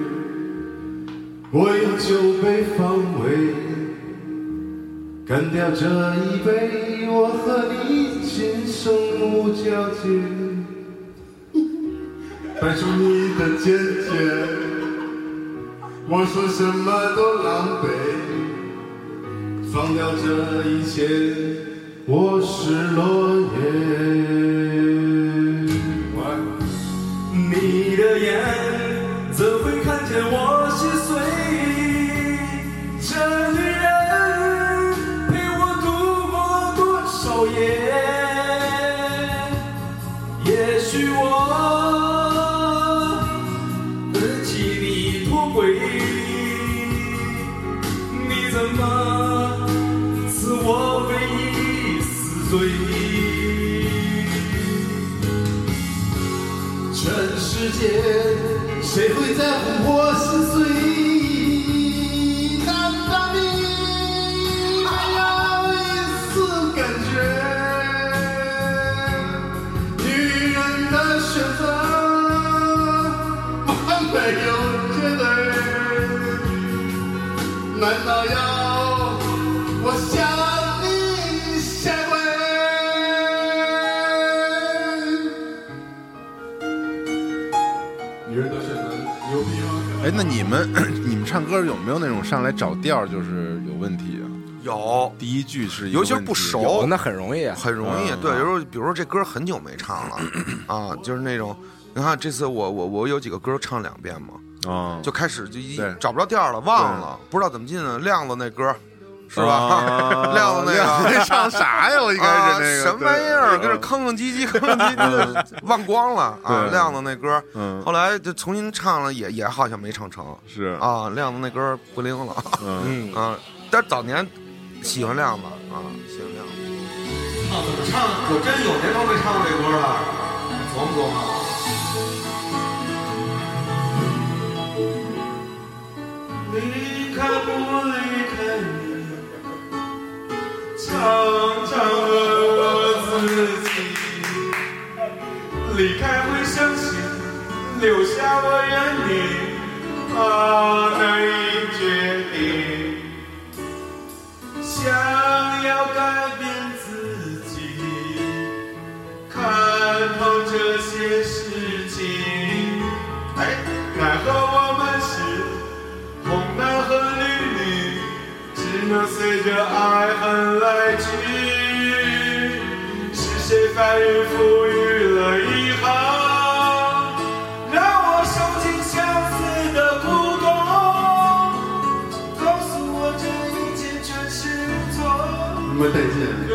我用酒杯防卫，干掉这一杯，我和你今生无交集，摆出你的坚决，我说什么都狼狈，放掉这一切，我是落叶。你的眼怎会看见我心碎？这女人陪我度过多少夜？也许我能替你脱轨，你怎么赐我唯一死罪？全世界谁会在乎我心碎？难道你没有一丝感觉？女人的选择完美有绝对，难道要我向你下跪？女人的选择牛逼吗？
那你们唱歌有没有那种上来找调就是有问题啊？
有，
第一句是
尤其是不熟，
那很容易，
对，有时候比如说这歌很久没唱了啊，就是那种，你看这次我有几个歌唱2遍嘛，就开始就找不着调了，忘了，不知道怎么进的。亮子那歌是吧？亮子那个
唱啥呀？我一开始那个
什么玩意儿，跟这吭唧唧，忘光了啊！亮子那歌，后来就重新唱了，也好像没唱成，
是
啊，亮子那歌不灵了，但是早年喜欢亮子啊，喜欢亮子。
怎么唱？可真有年头没唱这歌了，琢磨琢磨。离开不离开你，
常常问我自己，离开会伤心，留下我原地难以决定，想要改变自己，看透这些事情，奈何我们是红男和绿女，只能随着爱恨来去，是谁翻云覆雨了遗憾，让我受尽相思的苦痛，告诉我这一切全是错，
你们带劲。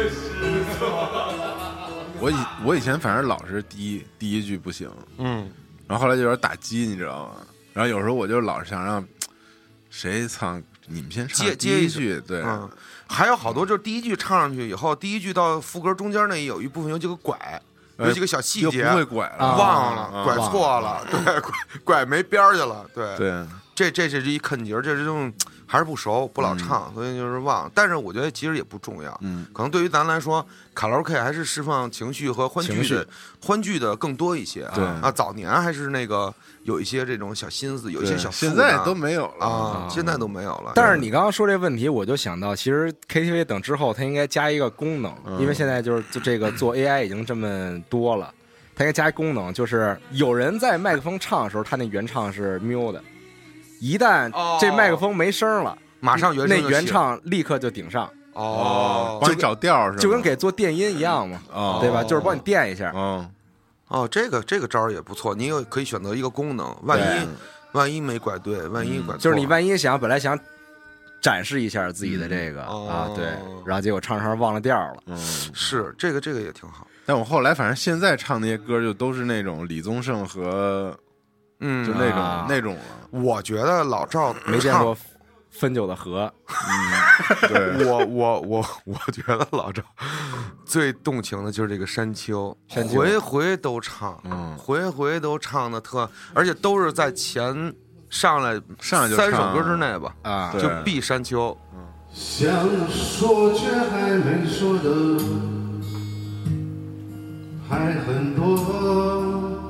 我以前反正老是第一句不行，然后后来就有点打击，你知道吗？然后有时候我就老是想让谁唱，你们先唱
接
一句，对，
还有好多就是第一句唱上去以后，第一句到副歌中间那有一部分有几个拐，有几个小细节，
不会拐了，
忘了，拐错了，对，拐没边去了，对，这是一坑节，这是种还是不熟，不老唱，所以就是忘。但是我觉得其实也不重要，可能对于咱来说，卡拉 OK 还是释放情绪和欢聚的更多一些。
对
啊，早年还是那个有一些这种小心思，有一些小
现在都没有了
啊，现在都没有了。
但是你刚刚说这问题，我就想到，其实 KTV 等之后，它应该加一个功能，因为现在就这个做 AI 已经这么多了，它应该加一功能，就是有人在麦克风唱的时候，他那原唱是 mute 的。一旦这麦克风没声了，
马上
那原唱立刻就顶上，
帮你找调是吧？
就跟给做电音一样嘛，对吧？就是帮你垫一下。
这个招也不错，你可以选择一个功能，万一没拐对，万一拐错，
就是你万一本来想展示一下自己的这个对，然后结果唱忘了调了，
是这个也挺好。
但我后来反正现在唱那些歌就都是那种李宗盛和。就那种了。
我觉得老赵
没见过汾酒的河。
对，我觉得老赵最动情的就是这个山丘，回回都唱，回回都唱的特，而且都是在前上来就3首歌之内吧，就必山丘。
想说却还没说的还很多。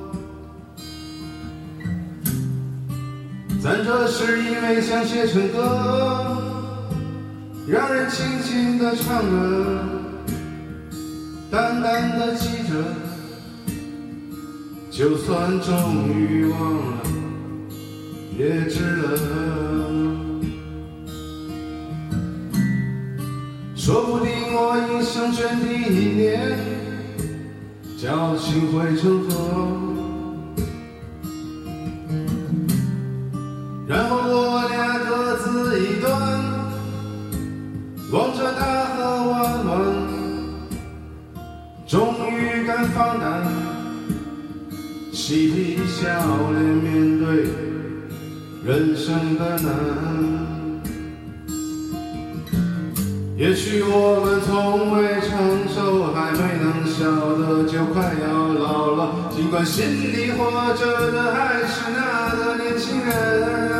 咱这是因为想写成歌，让人轻轻地唱着，淡淡地记着，就算终于忘了，也值了。说不定我一生卷第一年，侥幸会成河。然后我俩各自一端，望着大河弯弯，终于敢放胆，嬉皮笑脸面对人生的难。也许我们从未成熟，还没能笑得就快要老了，尽管心里活着的还是那个年轻人。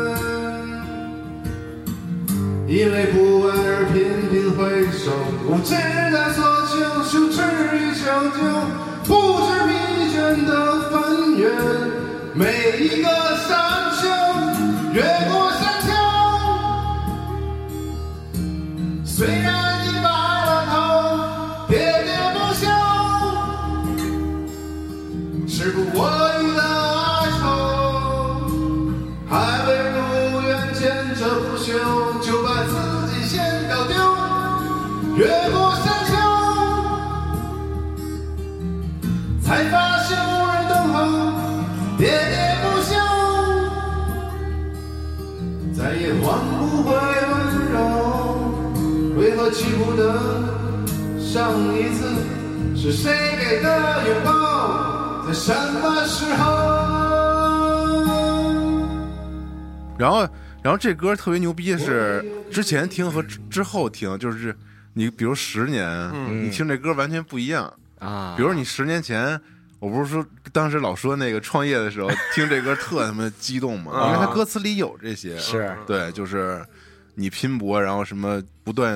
因为不安而频频回首，无知的所求，羞耻与求救，不知疲倦的翻越每一个山丘，越过山丘。虽然你白了头，喋喋不休，时不我予的哀愁，还未如愿见着不朽，就把自己先搞丢。越过山丘，才发现无人等候，喋喋不休，再也换不回温柔。为何记不得上一次是谁给的拥抱，在什么时候？
然后这歌特别牛逼的是，之前听和之后听，就是你比如10年，你听这歌完全不一样啊。比如你10年前，我不是说当时老说那个创业的时候听这歌特他妈激动嘛，因为他歌词里有这些，
是
对，就是你拼搏，然后什么不断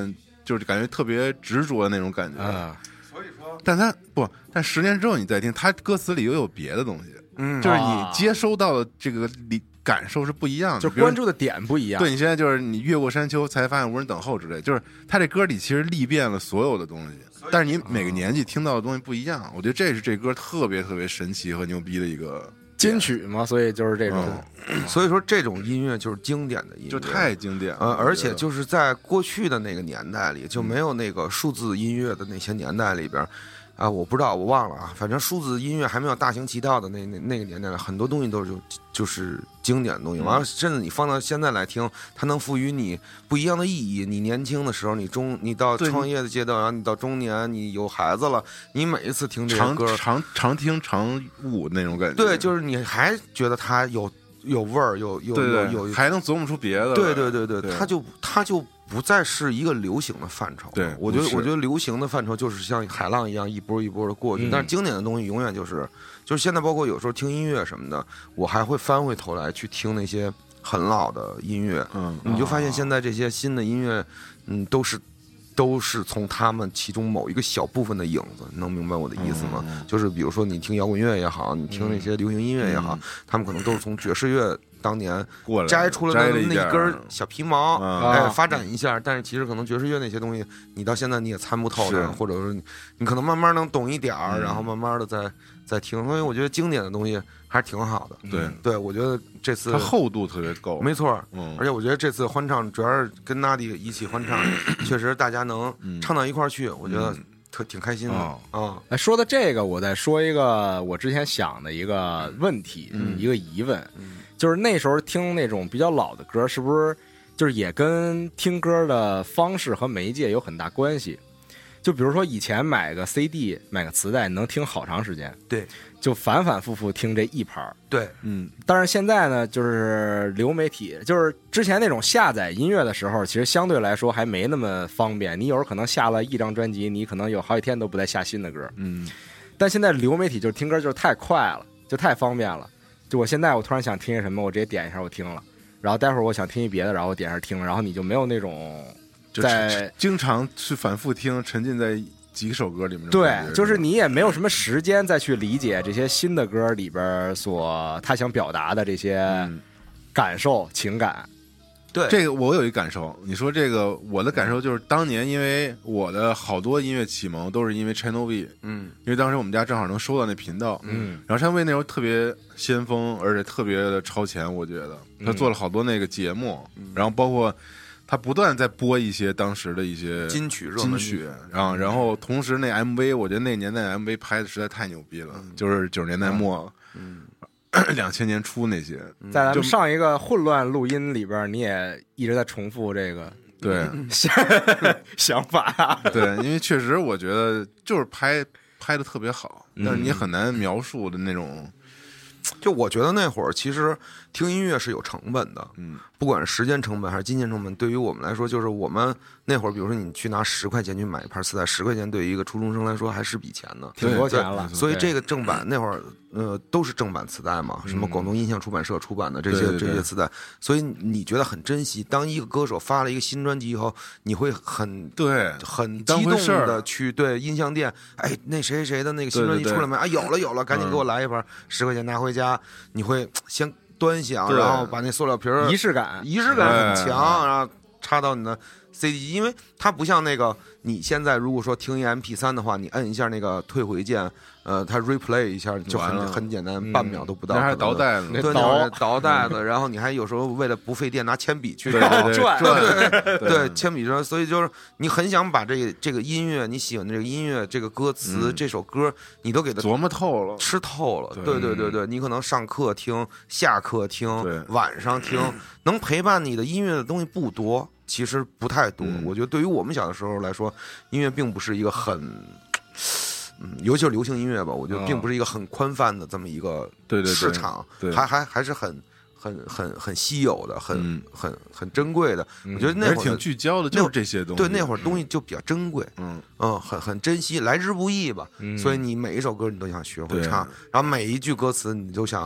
就是感觉特别执着的那种感觉。
所以说，
但10年之后你再听，它歌词里又有别的东西，就是你接收到的这个感受是不一样的，
就关注的点不一样。
对，你现在就是你越过山丘才发现无人等候之类，就是他这歌里其实历遍了所有的东西，但是你每个年纪听到的东西不一样。我觉得这是这歌特别特别神奇和牛逼的一个
金曲嘛，所以就是这种，
所以说这种音乐就是经典的音乐，
就太经典了。
而且就是在过去的那个年代里，就没有那个数字音乐的那些年代里边。我不知道，我忘了啊。反正数字音乐还没有大行其道的那个年代，很多东西都就是经典的东西。完了，甚至你放到现在来听，它能赋予你不一样的意义。你年轻的时候，你到创业的阶段，然后你到中年，你有孩子了，你每一次听这个歌，
常听常悟那种感觉。
对，就是你还觉得它有味儿，有
还能琢磨出别的。
对，它就不再是一个流行的范畴。
对，
我觉得流行的范畴就是像海浪一样一波一波的过去，但是经典的东西永远就是现在包括有时候听音乐什么的，我还会翻回头来去听那些很老的音乐。你就发现现在这些新的音乐，都是从他们其中某一个小部分的影子，能明白我的意思吗？就是比如说你听摇滚乐也好，你听那些流行音乐也好，他们可能都是从爵士乐当年摘出了那一根小皮毛，发展一下。但是其实可能爵士乐那些东西，你到现在你也参不透的，或者是你可能慢慢能懂一点儿，然后慢慢的再听。所以我觉得经典的东西还是挺好的。对，我觉得这次
它厚度特别够，
没错。而且我觉得这次欢唱主要是跟娜迪一起欢唱，确实大家能唱到一块儿去，我觉得挺开心的。
说到这个，我再说一个我之前想的一个问题，一个疑问。就是那时候听那种比较老的歌，是不是就是也跟听歌的方式和媒介有很大关系？就比如说以前买个 CD 买个磁带能听好长时间，
对，
就反反复复听这一盘，
对，
但是现在呢，就是流媒体，就是之前那种下载音乐的时候，其实相对来说还没那么方便。你有时候可能下了一张专辑，你可能有好几天都不带下新的歌，但现在流媒体就是听歌就是太快了，就太方便了。就我现在我突然想听什么，我直接点一下我听了，然后待会儿我想听一别的，然后我点一下听了，然后你就没有那种在
经常去反复听，沉浸在几首歌里面。
对，就是你也没有什么时间再去理解这些新的歌里边他想表达的这些感受、情感。
对，
这个我有一感受。你说这个，我的感受就是当年因为我的好多音乐启蒙都是因为 Channel V， 因为当时我们家正好能收到那频道，然后 Channel V 那时候特别先锋，而且特别的超前，我觉得他做了好多那个节目，然后包括他不断在播一些当时的一些
金曲，
然后同时那 MV， 我觉得那年代 MV 拍的实在太牛逼了，就是90年代末。2000年初那些，
在咱们上一个混乱录音里边，你也一直在重复这个
对
想法。
对，因为确实我觉得就是拍的特别好，但是你很难描述的那种。
就我觉得那会儿其实听音乐是有成本的，不管是时间成本还是金钱成本，对于我们来说，就是我们那会儿，比如说你去拿10块钱去买一盘磁带，10块钱对于一个初中生来说还是笔钱呢，
挺多钱了。
所以这个正版那会儿，都是正版磁带嘛，什么广东音像出版社出版的这些磁带，所以你觉得很珍惜。当一个歌手发了一个新专辑以后，你会很激动的去对音像店，哎，那谁谁的那个新专辑出来没？啊，有了，赶紧给我来一盘，10块钱拿回家，你会先端详，然后把那塑料瓶仪式感很强，然后插到你的 CD， 因为它不像那个你现在如果说听一 MP3 的话，你摁一下那个退回键，它 replay 一下就很简单，半秒都不到。
那还是倒带子，
对，倒带子，然后你还有时候为了不费电拿铅笔去
转，
对，铅笔转，所以就是你很想把这个音乐，你喜欢的这个音乐，这个歌词，这首歌，你都给它
琢磨透了，
吃透了。对，你可能上课听，下课听，晚上听，能陪伴你的音乐的东西不多。其实不太多，我觉得对于我们小的时候来说，音乐并不是一个很，尤其是流行音乐吧，我觉得并不是一个很宽泛的这么一个市场，还是很稀有的，很珍贵的。我觉得那会儿
挺聚焦的，就是这些东西。
对，那会儿东西就比较珍贵，很珍惜，来之不易吧。所以你每一首歌你都想学会唱，然后每一句歌词你都想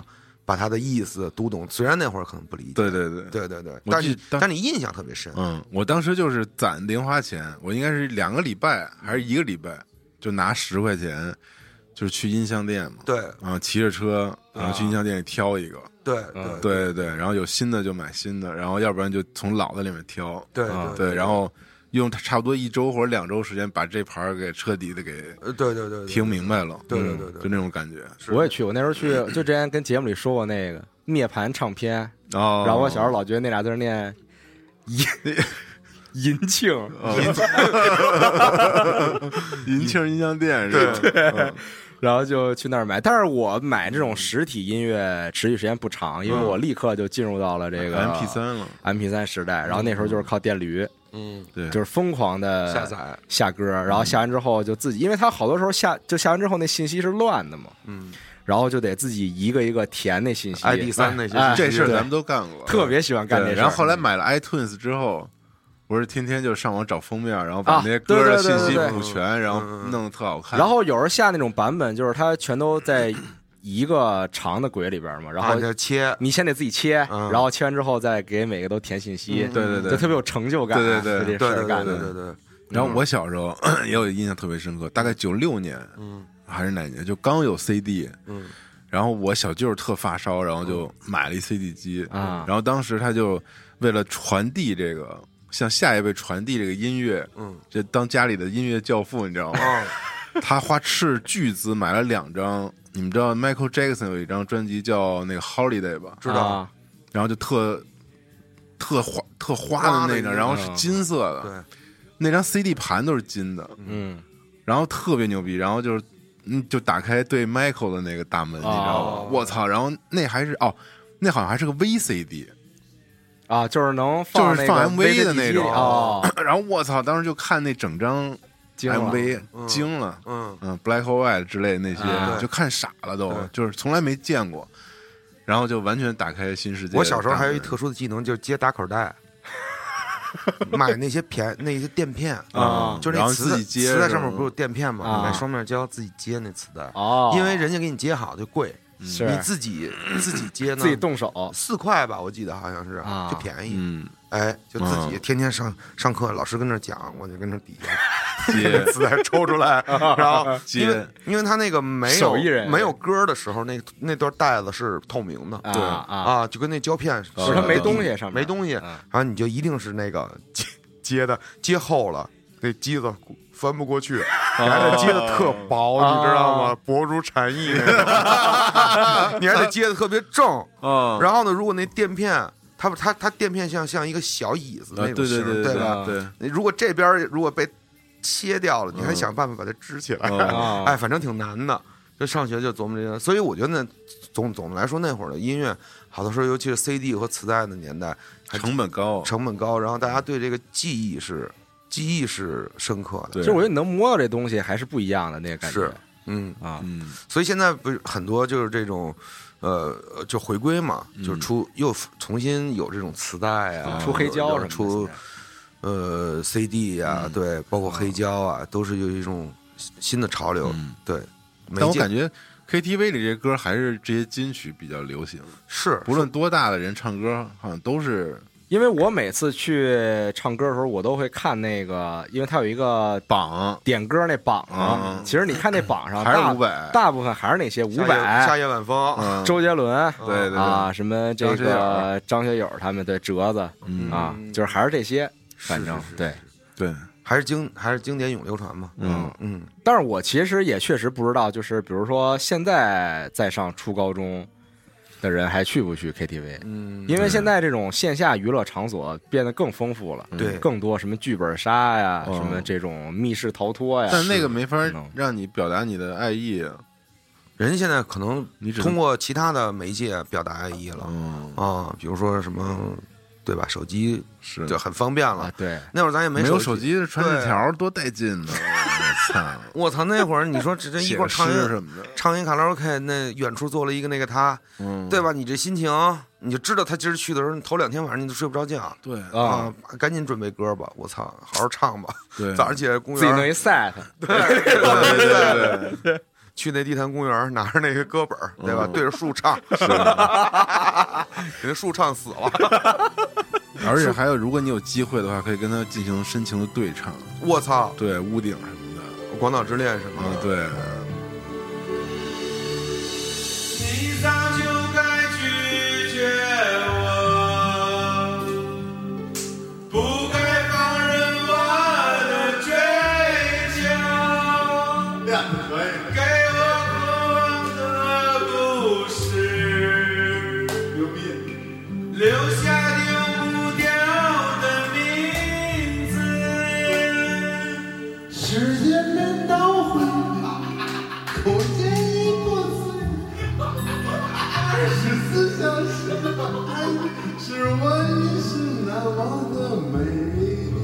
把他的意思读懂，虽然那会儿可能不理解。
对，
但你印象特别深。
我当时就是攒零花钱，我应该是2个礼拜还是1个礼拜，就拿10块钱，就是去音像店嘛。
对
啊，骑着车，然后去音像店里挑一个。对，然后有新的就买新的，然后要不然就从老的里面挑。对，然后用差不多1周或者2周时间把这盘给彻底的给
对
听明白了。
对，
就那种感觉。
我也去，我那时候去，就之前跟节目里说过那个涅槃唱片，然后我小时候老觉得那俩字念银庆，
银庆音像店是吧？
对。然后就去那儿买，但是我买这种实体音乐持续时间不长，因为我立刻就进入到了这个
MP3 了
，MP3 时代。然后那时候就是靠电驴，
对，
就是疯狂的
下载
下歌，然后下完之后就自己，因为他好多时候下完之后那信息是乱的嘛，然后就得自己一个一个填那信息
，ID3 那些，
这事咱们都干过，
特别喜欢干这事。
然后后来买了 iTunes 之后。不是天天就上网找封面，然后把那些歌的信息补全，然后弄得特好看。
然后有时候下那种版本，就是它全都在一个长的轨里边嘛，然后
切，
你先得自己切，然后切完之后再给每个都填信息。
对，
就特别有成就感。
对，
这事儿干的。
对。
然后我小时候也有印象特别深刻，大概96年，还是哪年，就刚有 CD，然后我小舅特发烧，然后就买了一 CD 机然后当时他就为了传递这个。向下一辈传递这个音乐，就当家里的音乐教父，你知道吗？他花斥巨资买了2张，你们知道 Michael Jackson 有一张专辑叫那个 Holiday 吧？
知道。
然后就特花的那张，然后是金色的，
对，
那张 CD 盘都是金的，然后特别牛逼，然后就是就打开对 Michael 的那个大门，你知道吗？我操！然后那还是那好像还是个 VCD。
就是能
放 MV
的
那种然后我操，当时就看那整张 MV 惊了，Black or White 之类的那些，就看傻了都，就是从来没见过，然后就完全打开新世界。
我小时候还有一特殊的技能，就是接打口袋，买那些垫片就是那磁带上面不是有垫片吗？买双面胶自己接那磁带，因为人家给你接好就贵。你自己接呢，
自己动手
4块吧，我记得好像是，就便宜。就自己天天上课，老师跟那讲，我就跟那底下接磁带抽出来，然后因为他那个没有歌的时候，那段带子是透明的，
对
就跟那胶片是
它没东西上面
没东西，然后你就一定是那个接厚了，那机子翻不过去，你还得接的特薄，你知道吗？薄如蝉翼那种，你还得接的特别正。然后呢，如果那垫片，它垫片像一个小椅子那种形，对吧？
对。
如果这边如果被切掉了，你还想办法把它支起来，反正挺难的。就上学就琢磨这个，所以我觉得呢，总的来说，那会儿的音乐，好多时候，尤其是 CD 和磁带的年代，
成本高，
然后大家对这个记忆是深刻的。
其实我觉得你能摸到这东西还是不一样的那个感觉。
是，所以现在不是很多就是这种，就回归嘛，就又重新有这种磁带啊，
出黑胶什么的，
出CD 啊，对，包括黑胶啊，都是有一种新的潮流。对，
但我感觉 KTV 里这些歌还是这些金曲比较流行，
是
不论多大的人唱歌，好像都是。
因为我每次去唱歌的时候，我都会看那个，因为它有一个
榜
点歌那榜啊。其实你看那榜上
还是500，
大部分还是那些500，
夏夜晚风，
周杰伦，
对
什么这个张学友他们，对折子就是还是这些，反正
对，还是经典永流传嘛。
但是我其实也确实不知道，就是比如说现在在上初高中的人还去不去 KTV？因为现在这种线下娱乐场所变得更丰富了，
对，
更多什么剧本杀呀，什么这种密室逃脱呀，
但那个没法让你表达你的爱意啊。
人现在可能通过其他的媒介表达爱意了，比如说什么，对吧？手机
是
就很方便了。
对，
那会儿咱也没
有手机，传纸条多带劲呢！
我操，那会儿你说这一块唱一卡拉 OK， 那远处坐了一个那个他，对吧？你这心情，你就知道他今儿去的时候，头2天晚上你都睡不着觉。
对
赶紧准备歌吧，我操，好好唱吧。
对，
早上起来公园
自己弄一 set。
对。 去那地坛公园拿着那个歌本，对吧？对着树唱，是，给那树唱死了。
而且还有，如果你有机会的话，可以跟他进行深情的对唱。
我操，
对，屋顶什么的，
广岛之恋什么的，
对。
你早就该拒绝我，不该放任我的追求，
练得可以，
给我过往的故事，
牛逼，
留下丢不掉的名字。
时间难倒回，空间已过碎。24小时的爱是我一生难忘的美丽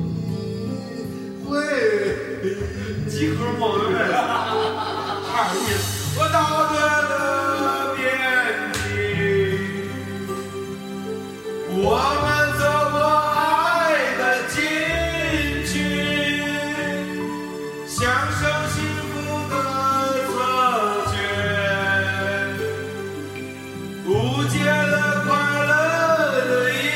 回忆。
集合梦对差点意思。我道德的边境，我们走过爱的禁区，享受幸福的错觉，误解了快乐的意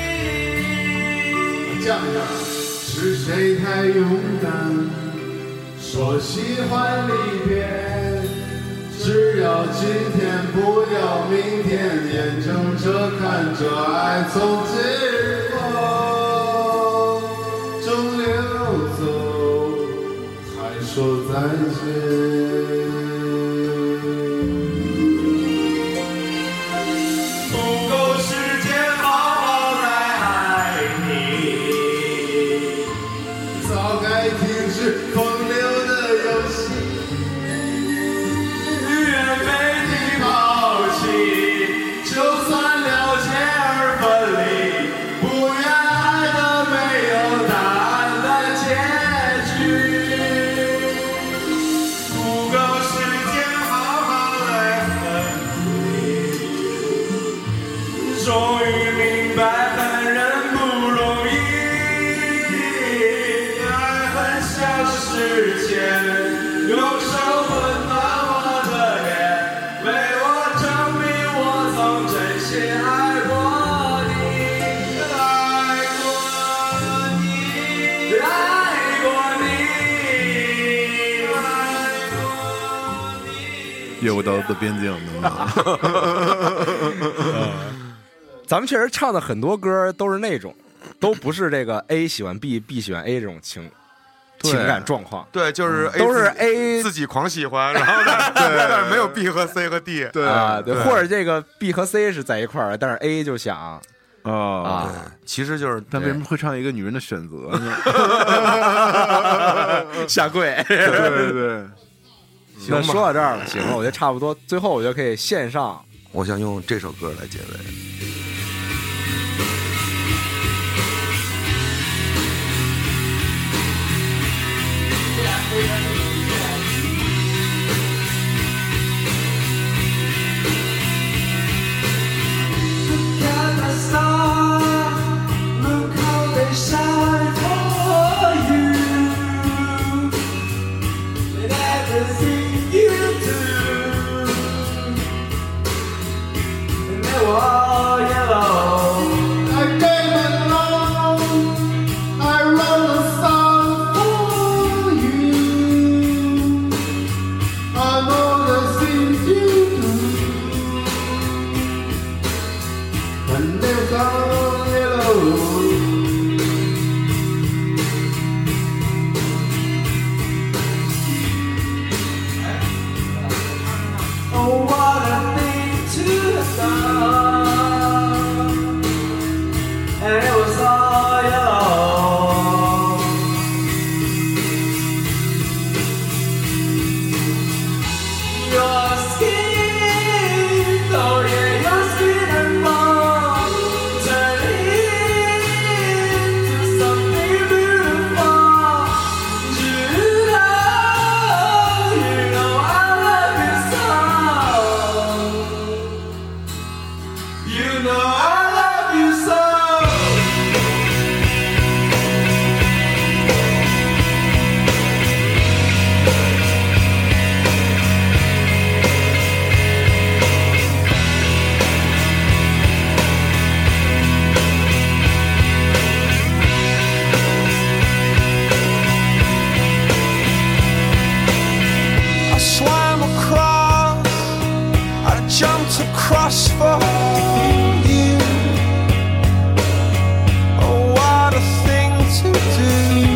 义。
降一下，是谁太勇敢，说喜欢离别？只要今天，不要明天，眼睁着看着爱从指缝中流走，还说再见。
不够时间好好来爱你，
早该停止风流的游戏，
愿被你抛弃，就算了解而分离，不愿爱的没有答案的结局。不够时间好好来分离，终于明白恨人不容易，爱恨消失前，用手温暖我的脸，为我证明我曾真心爱过你，爱过你，爱过你，爱过你。
越过道德边境，能
咱们确实唱的很多歌都是那种，都不是这个 A 喜欢 B，B 喜欢 A 这种情感状况。
对，就是 A
都是 A
自己狂喜欢，然后但是没有 B 和 C 和 D。
对
啊，对，或者这个 B 和 C 是在一块儿，但是 A 就想
啊，
其实就是，
但为什么会唱一个女人的选择呢？
下跪。
对对对，
那说到这儿了，行了，我觉得差不多，最后我就可以献上。
我想用这首歌来结尾。
jumped across for you. Oh, what a thing to do.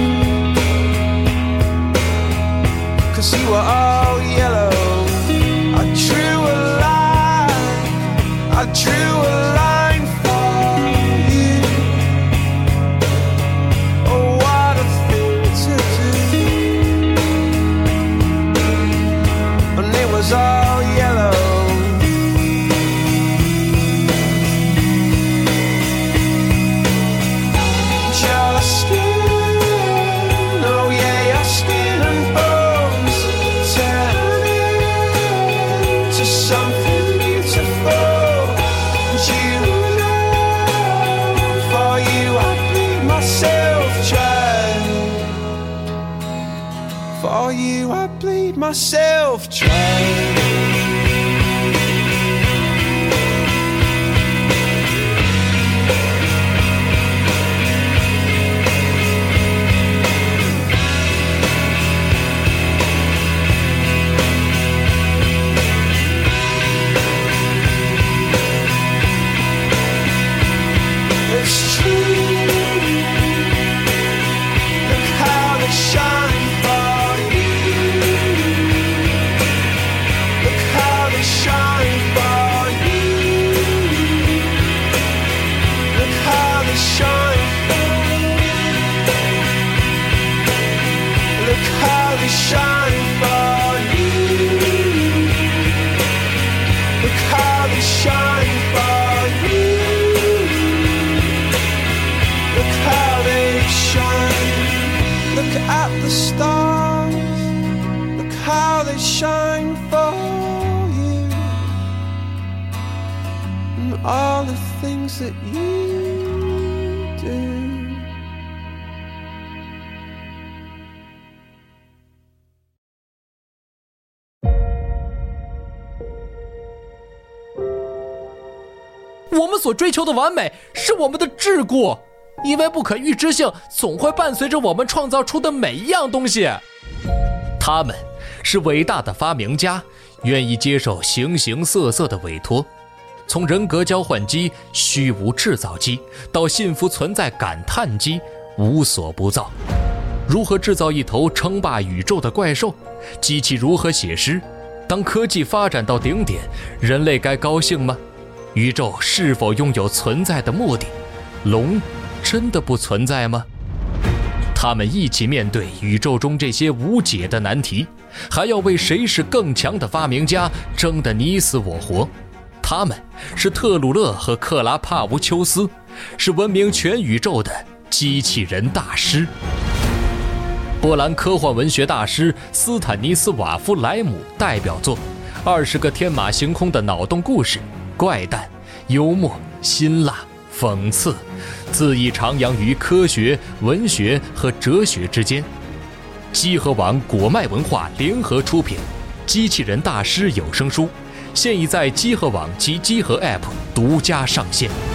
'Cause you were all yellow. I drew a line, I drew a line for you. Oh, what a thing to do. And it was all yellow. Your skin, oh yeah, your skin and bones turn into something beautiful. And you know, for you I bleed myself dry. For you I bleed myself dry. It's true. Look how they shine for you. Look how they shine for you. Look how they shine for you. Look how they shine for you. Look how they shine for you. Look how they shine. Look at the stars. Look how they shine for you. And all the things that you do.
我们所追求的完美是我们的桎梏，因为不可预知性总会伴随着我们创造出的每一样东西。他们是伟大的发明家，愿意接受形形色色的委托，从人格交换机、虚无制造机到幸福存在感叹机，无所不造。如何制造一头称霸宇宙的怪兽？机器如何写诗？当科技发展到顶点，人类该高兴吗？宇宙是否拥有存在的目的？龙真的不存在吗？他们一起面对宇宙中这些无解的难题，还要为谁是更强的发明家争得你死我活。他们是特鲁勒和克拉帕乌丘斯，是闻名全宇宙的机器人大师。波兰科幻文学大师斯坦尼斯瓦夫莱姆代表作20个天马行空的脑洞故事，怪诞、幽默、辛辣、讽刺，恣意徜徉于科学、文学和哲学之间。机核网果麦文化联合出品，《机器人大师》有声书，现已在机核网及机核 App 独家上线。